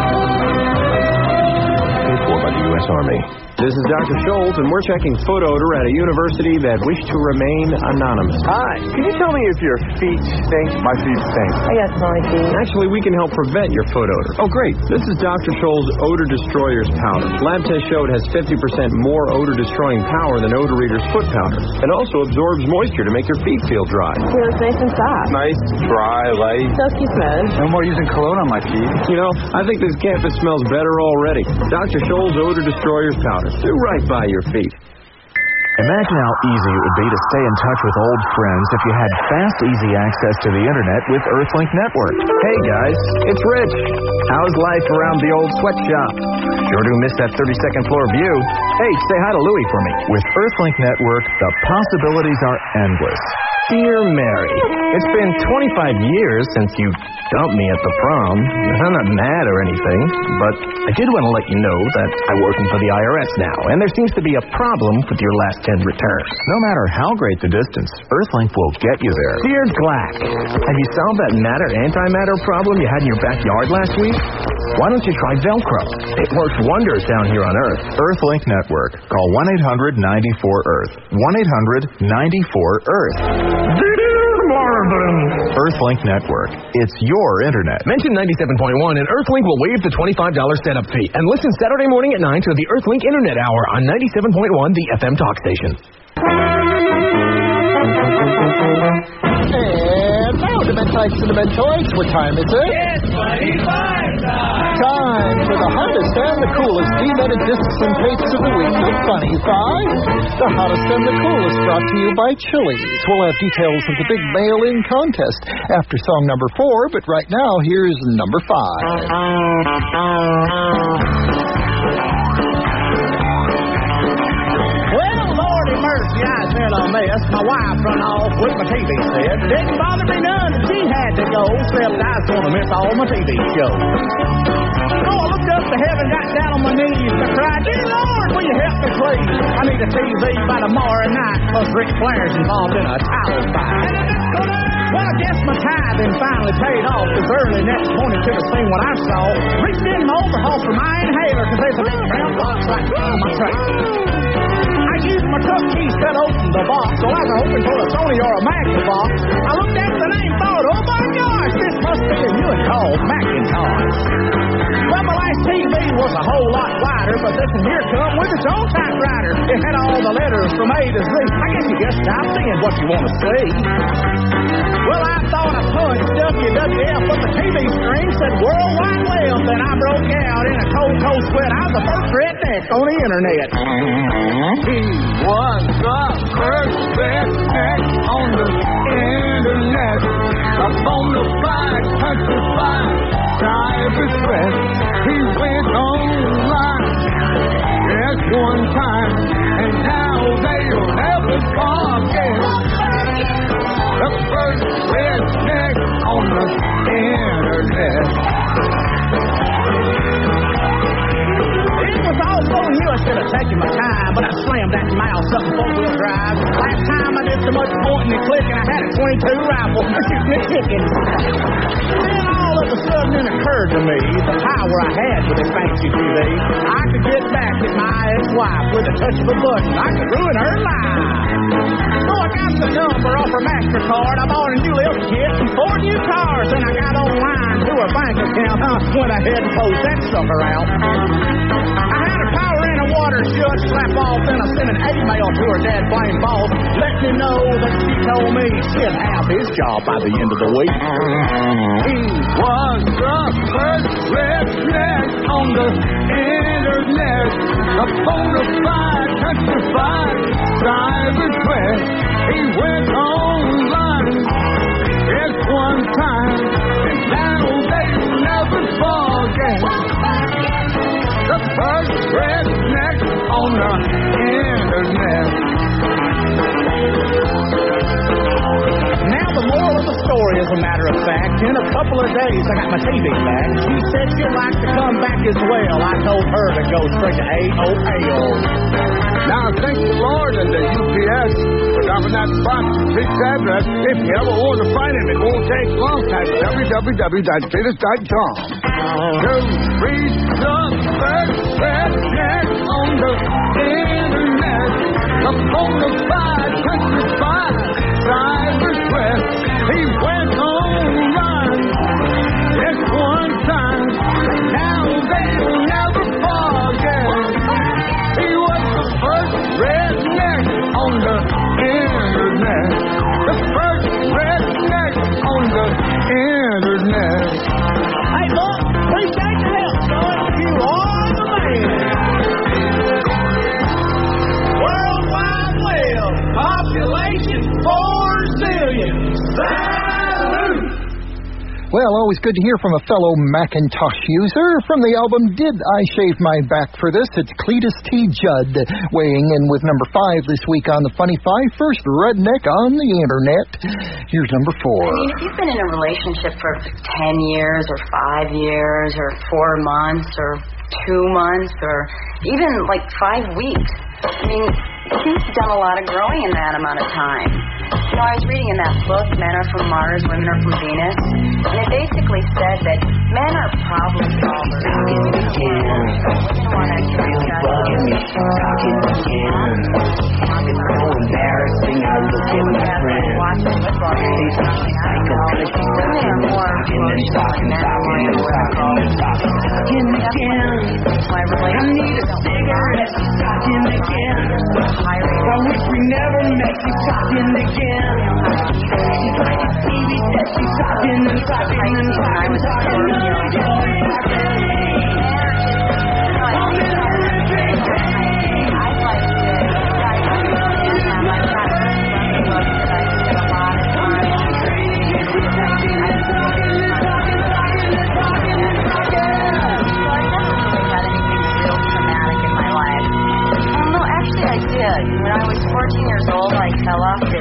Paid for by the U S Army. This is Doctor Schultz, and we're checking foot odor at a university that wish to remain anonymous. Hi. Can you tell me if your feet stink? My feet stink. I got funny feet. Actually, we can help prevent your foot odor. Oh, great. This is Doctor Scholl's Odor Destroyers powder. Lab test showed it has fifty percent more odor-destroying power than Odor Reader's foot powder. It also absorbs moisture to make your feet feel dry. Feels nice and soft. Nice, dry, light. Silky smooth. No more using cologne on my feet. You know, I think this campus smells better already. Doctor Scholl's Odor Destroyers powder. Do right by your feet. Imagine how easy it would be to stay in touch with old friends if you had fast, easy access to the internet with Earthlink Network. Hey guys, it's Rich. How's life around the old sweatshop? Sure do miss that thirty-second floor view. Hey, say hi to Louie for me. With Earthlink Network, the possibilities are endless. Dear Mary, it's been twenty-five years since you dumped me at the prom. I'm not mad or anything, but I did want to let you know that I'm working for the I R S now, and there seems to be a problem with your last ten returns. No matter how great the distance, Earthlink will get you there. Dear Glack, have you solved that matter-antimatter problem you had in your backyard last week? Why don't you try Velcro? It works wonders down here on Earth. Earthlink Network. Call one eight hundred ninety-four Earth. one eight hundred ninety-four Earth. Marvin. Earthlink Network. It's your internet. Mention ninety-seven point one and Earthlink will waive the twenty-five dollars setup fee. And listen Saturday morning at nine to the Earthlink Internet Hour on ninety-seven point one, the F M talk station. And now, Dementites and Dementoids, what time is it? It's twenty-five time. Time for the hottest and the coolest demented discs and tapes of the week, the Funny Five. The hottest and the coolest brought to you by Chili's. We'll have details of the big mail-in contest after song number four, but right now, here's number five. guess my wife run off with my T V set. Didn't bother me none that she had to go. Said I was going to miss all my T V shows. So I looked up to heaven, got down on my knees, and cried, dear Lord, will you help me please? I need a T V by tomorrow night, plus Ric Flair's involved in a title fight. Well, I guess my tithing finally paid off, because early next morning to the scene what I saw, reached in my overhaul for my inhaler, because there's a big brown box right on my tray. I used my truck keys to open the box, so I was hoping for a Sony or a Magnavox. I looked at the name, thought, oh my gosh, this must be a new one called Macintosh. Well, my last T V was a whole lot wider, but this one here come with its own typewriter. It had all the letters from A to Z. I guess you just stop seeing what you want to see. Well, I thought I punched W W F, but the T V screen said World Wide Web. Then I broke out in a cold, cold sweat. I was the first redneck on the internet. He was the first redneck on the internet. A bona fide country fine private express. He went online just one time, and now they'll never forget. The first redneck on the internet. It was all so new I should have taken my time, but I slammed that mouse up in four-wheel drive. Last time I did so much pointing and clicking, I had a twenty-two rifle shooting at chickens. Then all of a sudden it occurred to me the power I had with this fancy T V. I could get back at my ex-wife with a touch of a button. I could ruin her life. So I got the number off her MasterCard. I bought a new lift kit and four new cars. Then I got online to her bank account. Huh? Went ahead and closed that sucker out. I had her power in a water shut, slap off, then I sent an email to her dad blame boss, let me know that she told me she'd have his job by the end of the week. He was the first redneck on the internet, a bona fide country fine private quest. He went online just one time, and now they'll never forget. The first redneck on the internet. Now the moral of the story, as a matter of fact, in a couple of days I got my T V back. She said she'd like to come back as well. I told her to go straight to A O L. Now thank the Lord and the U P S for dropping that box at six address. If you ever want to find him, it won't take long. That's w w w dot finis dot com. To reach the first redneck on the internet, a bona fide country fine private quest. He went online just one time, now they'll never forget. He was the first redneck on the internet. The first redneck on the internet. Hey, look, appreciate the help, son. You are the man. World Wide Web, population four zillion. Salute! Well, always good to hear from a fellow Macintosh user. From the album Did I Shave My Back for This? It's Cletus T. Judd weighing in with number five this week on the Funny Five. First redneck on the internet. Here's number four. I mean, if you've been in a relationship for ten years or five years or four months or two months or even like five weeks, I mean, you've done a lot of growing in that amount of time. You know, I was reading in that book, Men Are From Mars, Women Are From Venus, and it basically said that men are problem solvers. Talking again. Really bugging me. Talking again. So embarrassing, I look at my friends. She's a psycho. Women are more emotional and men are more analytical. Talking again. I need a cigarette. Talking again. I wish we never met. She's talking again. She's like a T V set. She's talking and talking and talking and talking again. I'm in a horrific pain. I'd like to have my practice book that I spent a lot of time on. I did. When I was fourteen years old, I fell off this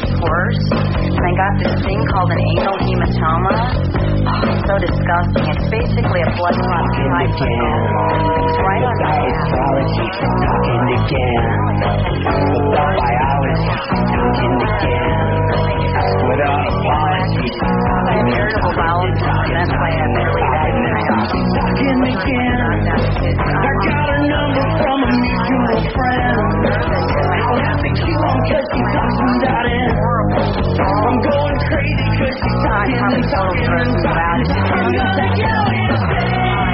got this thing called an anal hematoma. Oh, it's so disgusting. It's basically a blood clot type again. It's right on my ass. Talking again. Without biology, talking again. Without apology, I have irritable bowel syndrome. That's why I barely had talking again. I got a number from a mutual friend. I don't think she won't cause she talks without end. I'm going crazy cause she's talking and talking and talking. I'm gonna take you insane.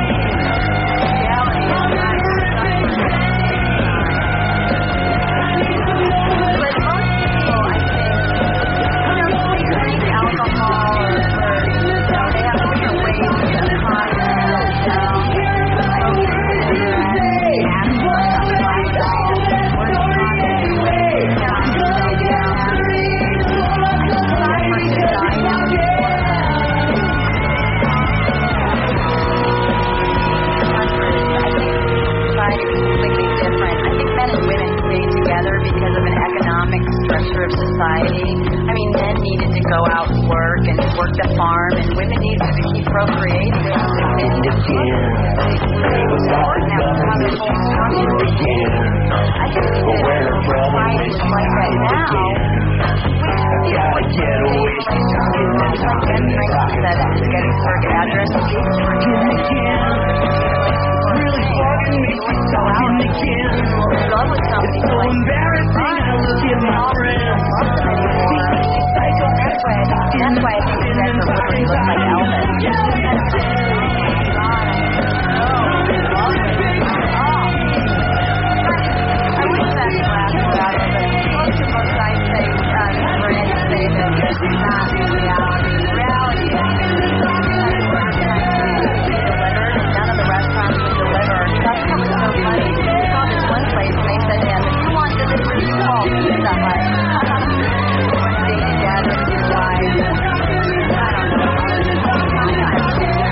Structure of society. I mean, men needed to go out and work and work the farm, and women needed to keep procreating. And it was important that we have this whole structure. I just think that society is like that now. We gotta get away from something that is getting circuit address. Really fucking me so out again. Love with somebody. It's so embarrassing. I look at my friends. That's why I that's why I think that that's a really look like Elvis. I wish that laughed about it, but most of us I say for any say that this is not reality. Reality is none of the restaurants would deliver. That's what was so funny. We saw this one place and they said to him, if you want delivery, you call Pizza Hut. One day his dad and his wife, I don't know, sometimes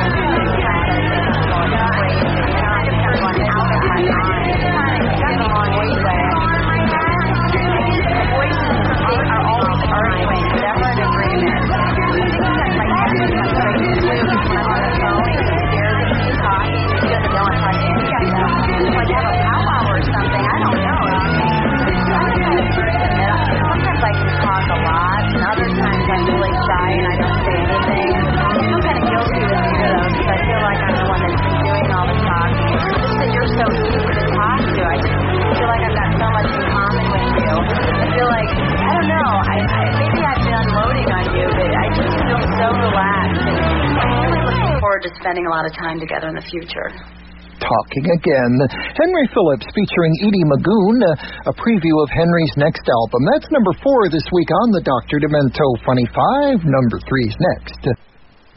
I just kind of gone out of my mind. It's got the wrong way there. The voices are always arguing, never in agreement. I think that's like having my friend too. When I'm on the phone, he stares at me talking. He doesn't know I'm talking to him. It's like have a powwow or something. I don't know. I'm the kind of person that I, sometimes I can talk a lot, and other times I'm really shy and I don't say anything. I'm kind of guilty with you though, because I feel like I'm the one that's been doing all the talking. Just that you're so easy to talk to. I just feel like I've got so much in common with you. I feel like, I don't know, I, I maybe I've been unloading on you, but I just feel so relaxed. And I'm really looking forward to spending a lot of time together in the future. Talking again. Henry Phillips featuring Edie Magoon, a, a preview of Henry's next album. That's number four this week on the Doctor Demento Funny Five. Number three's next.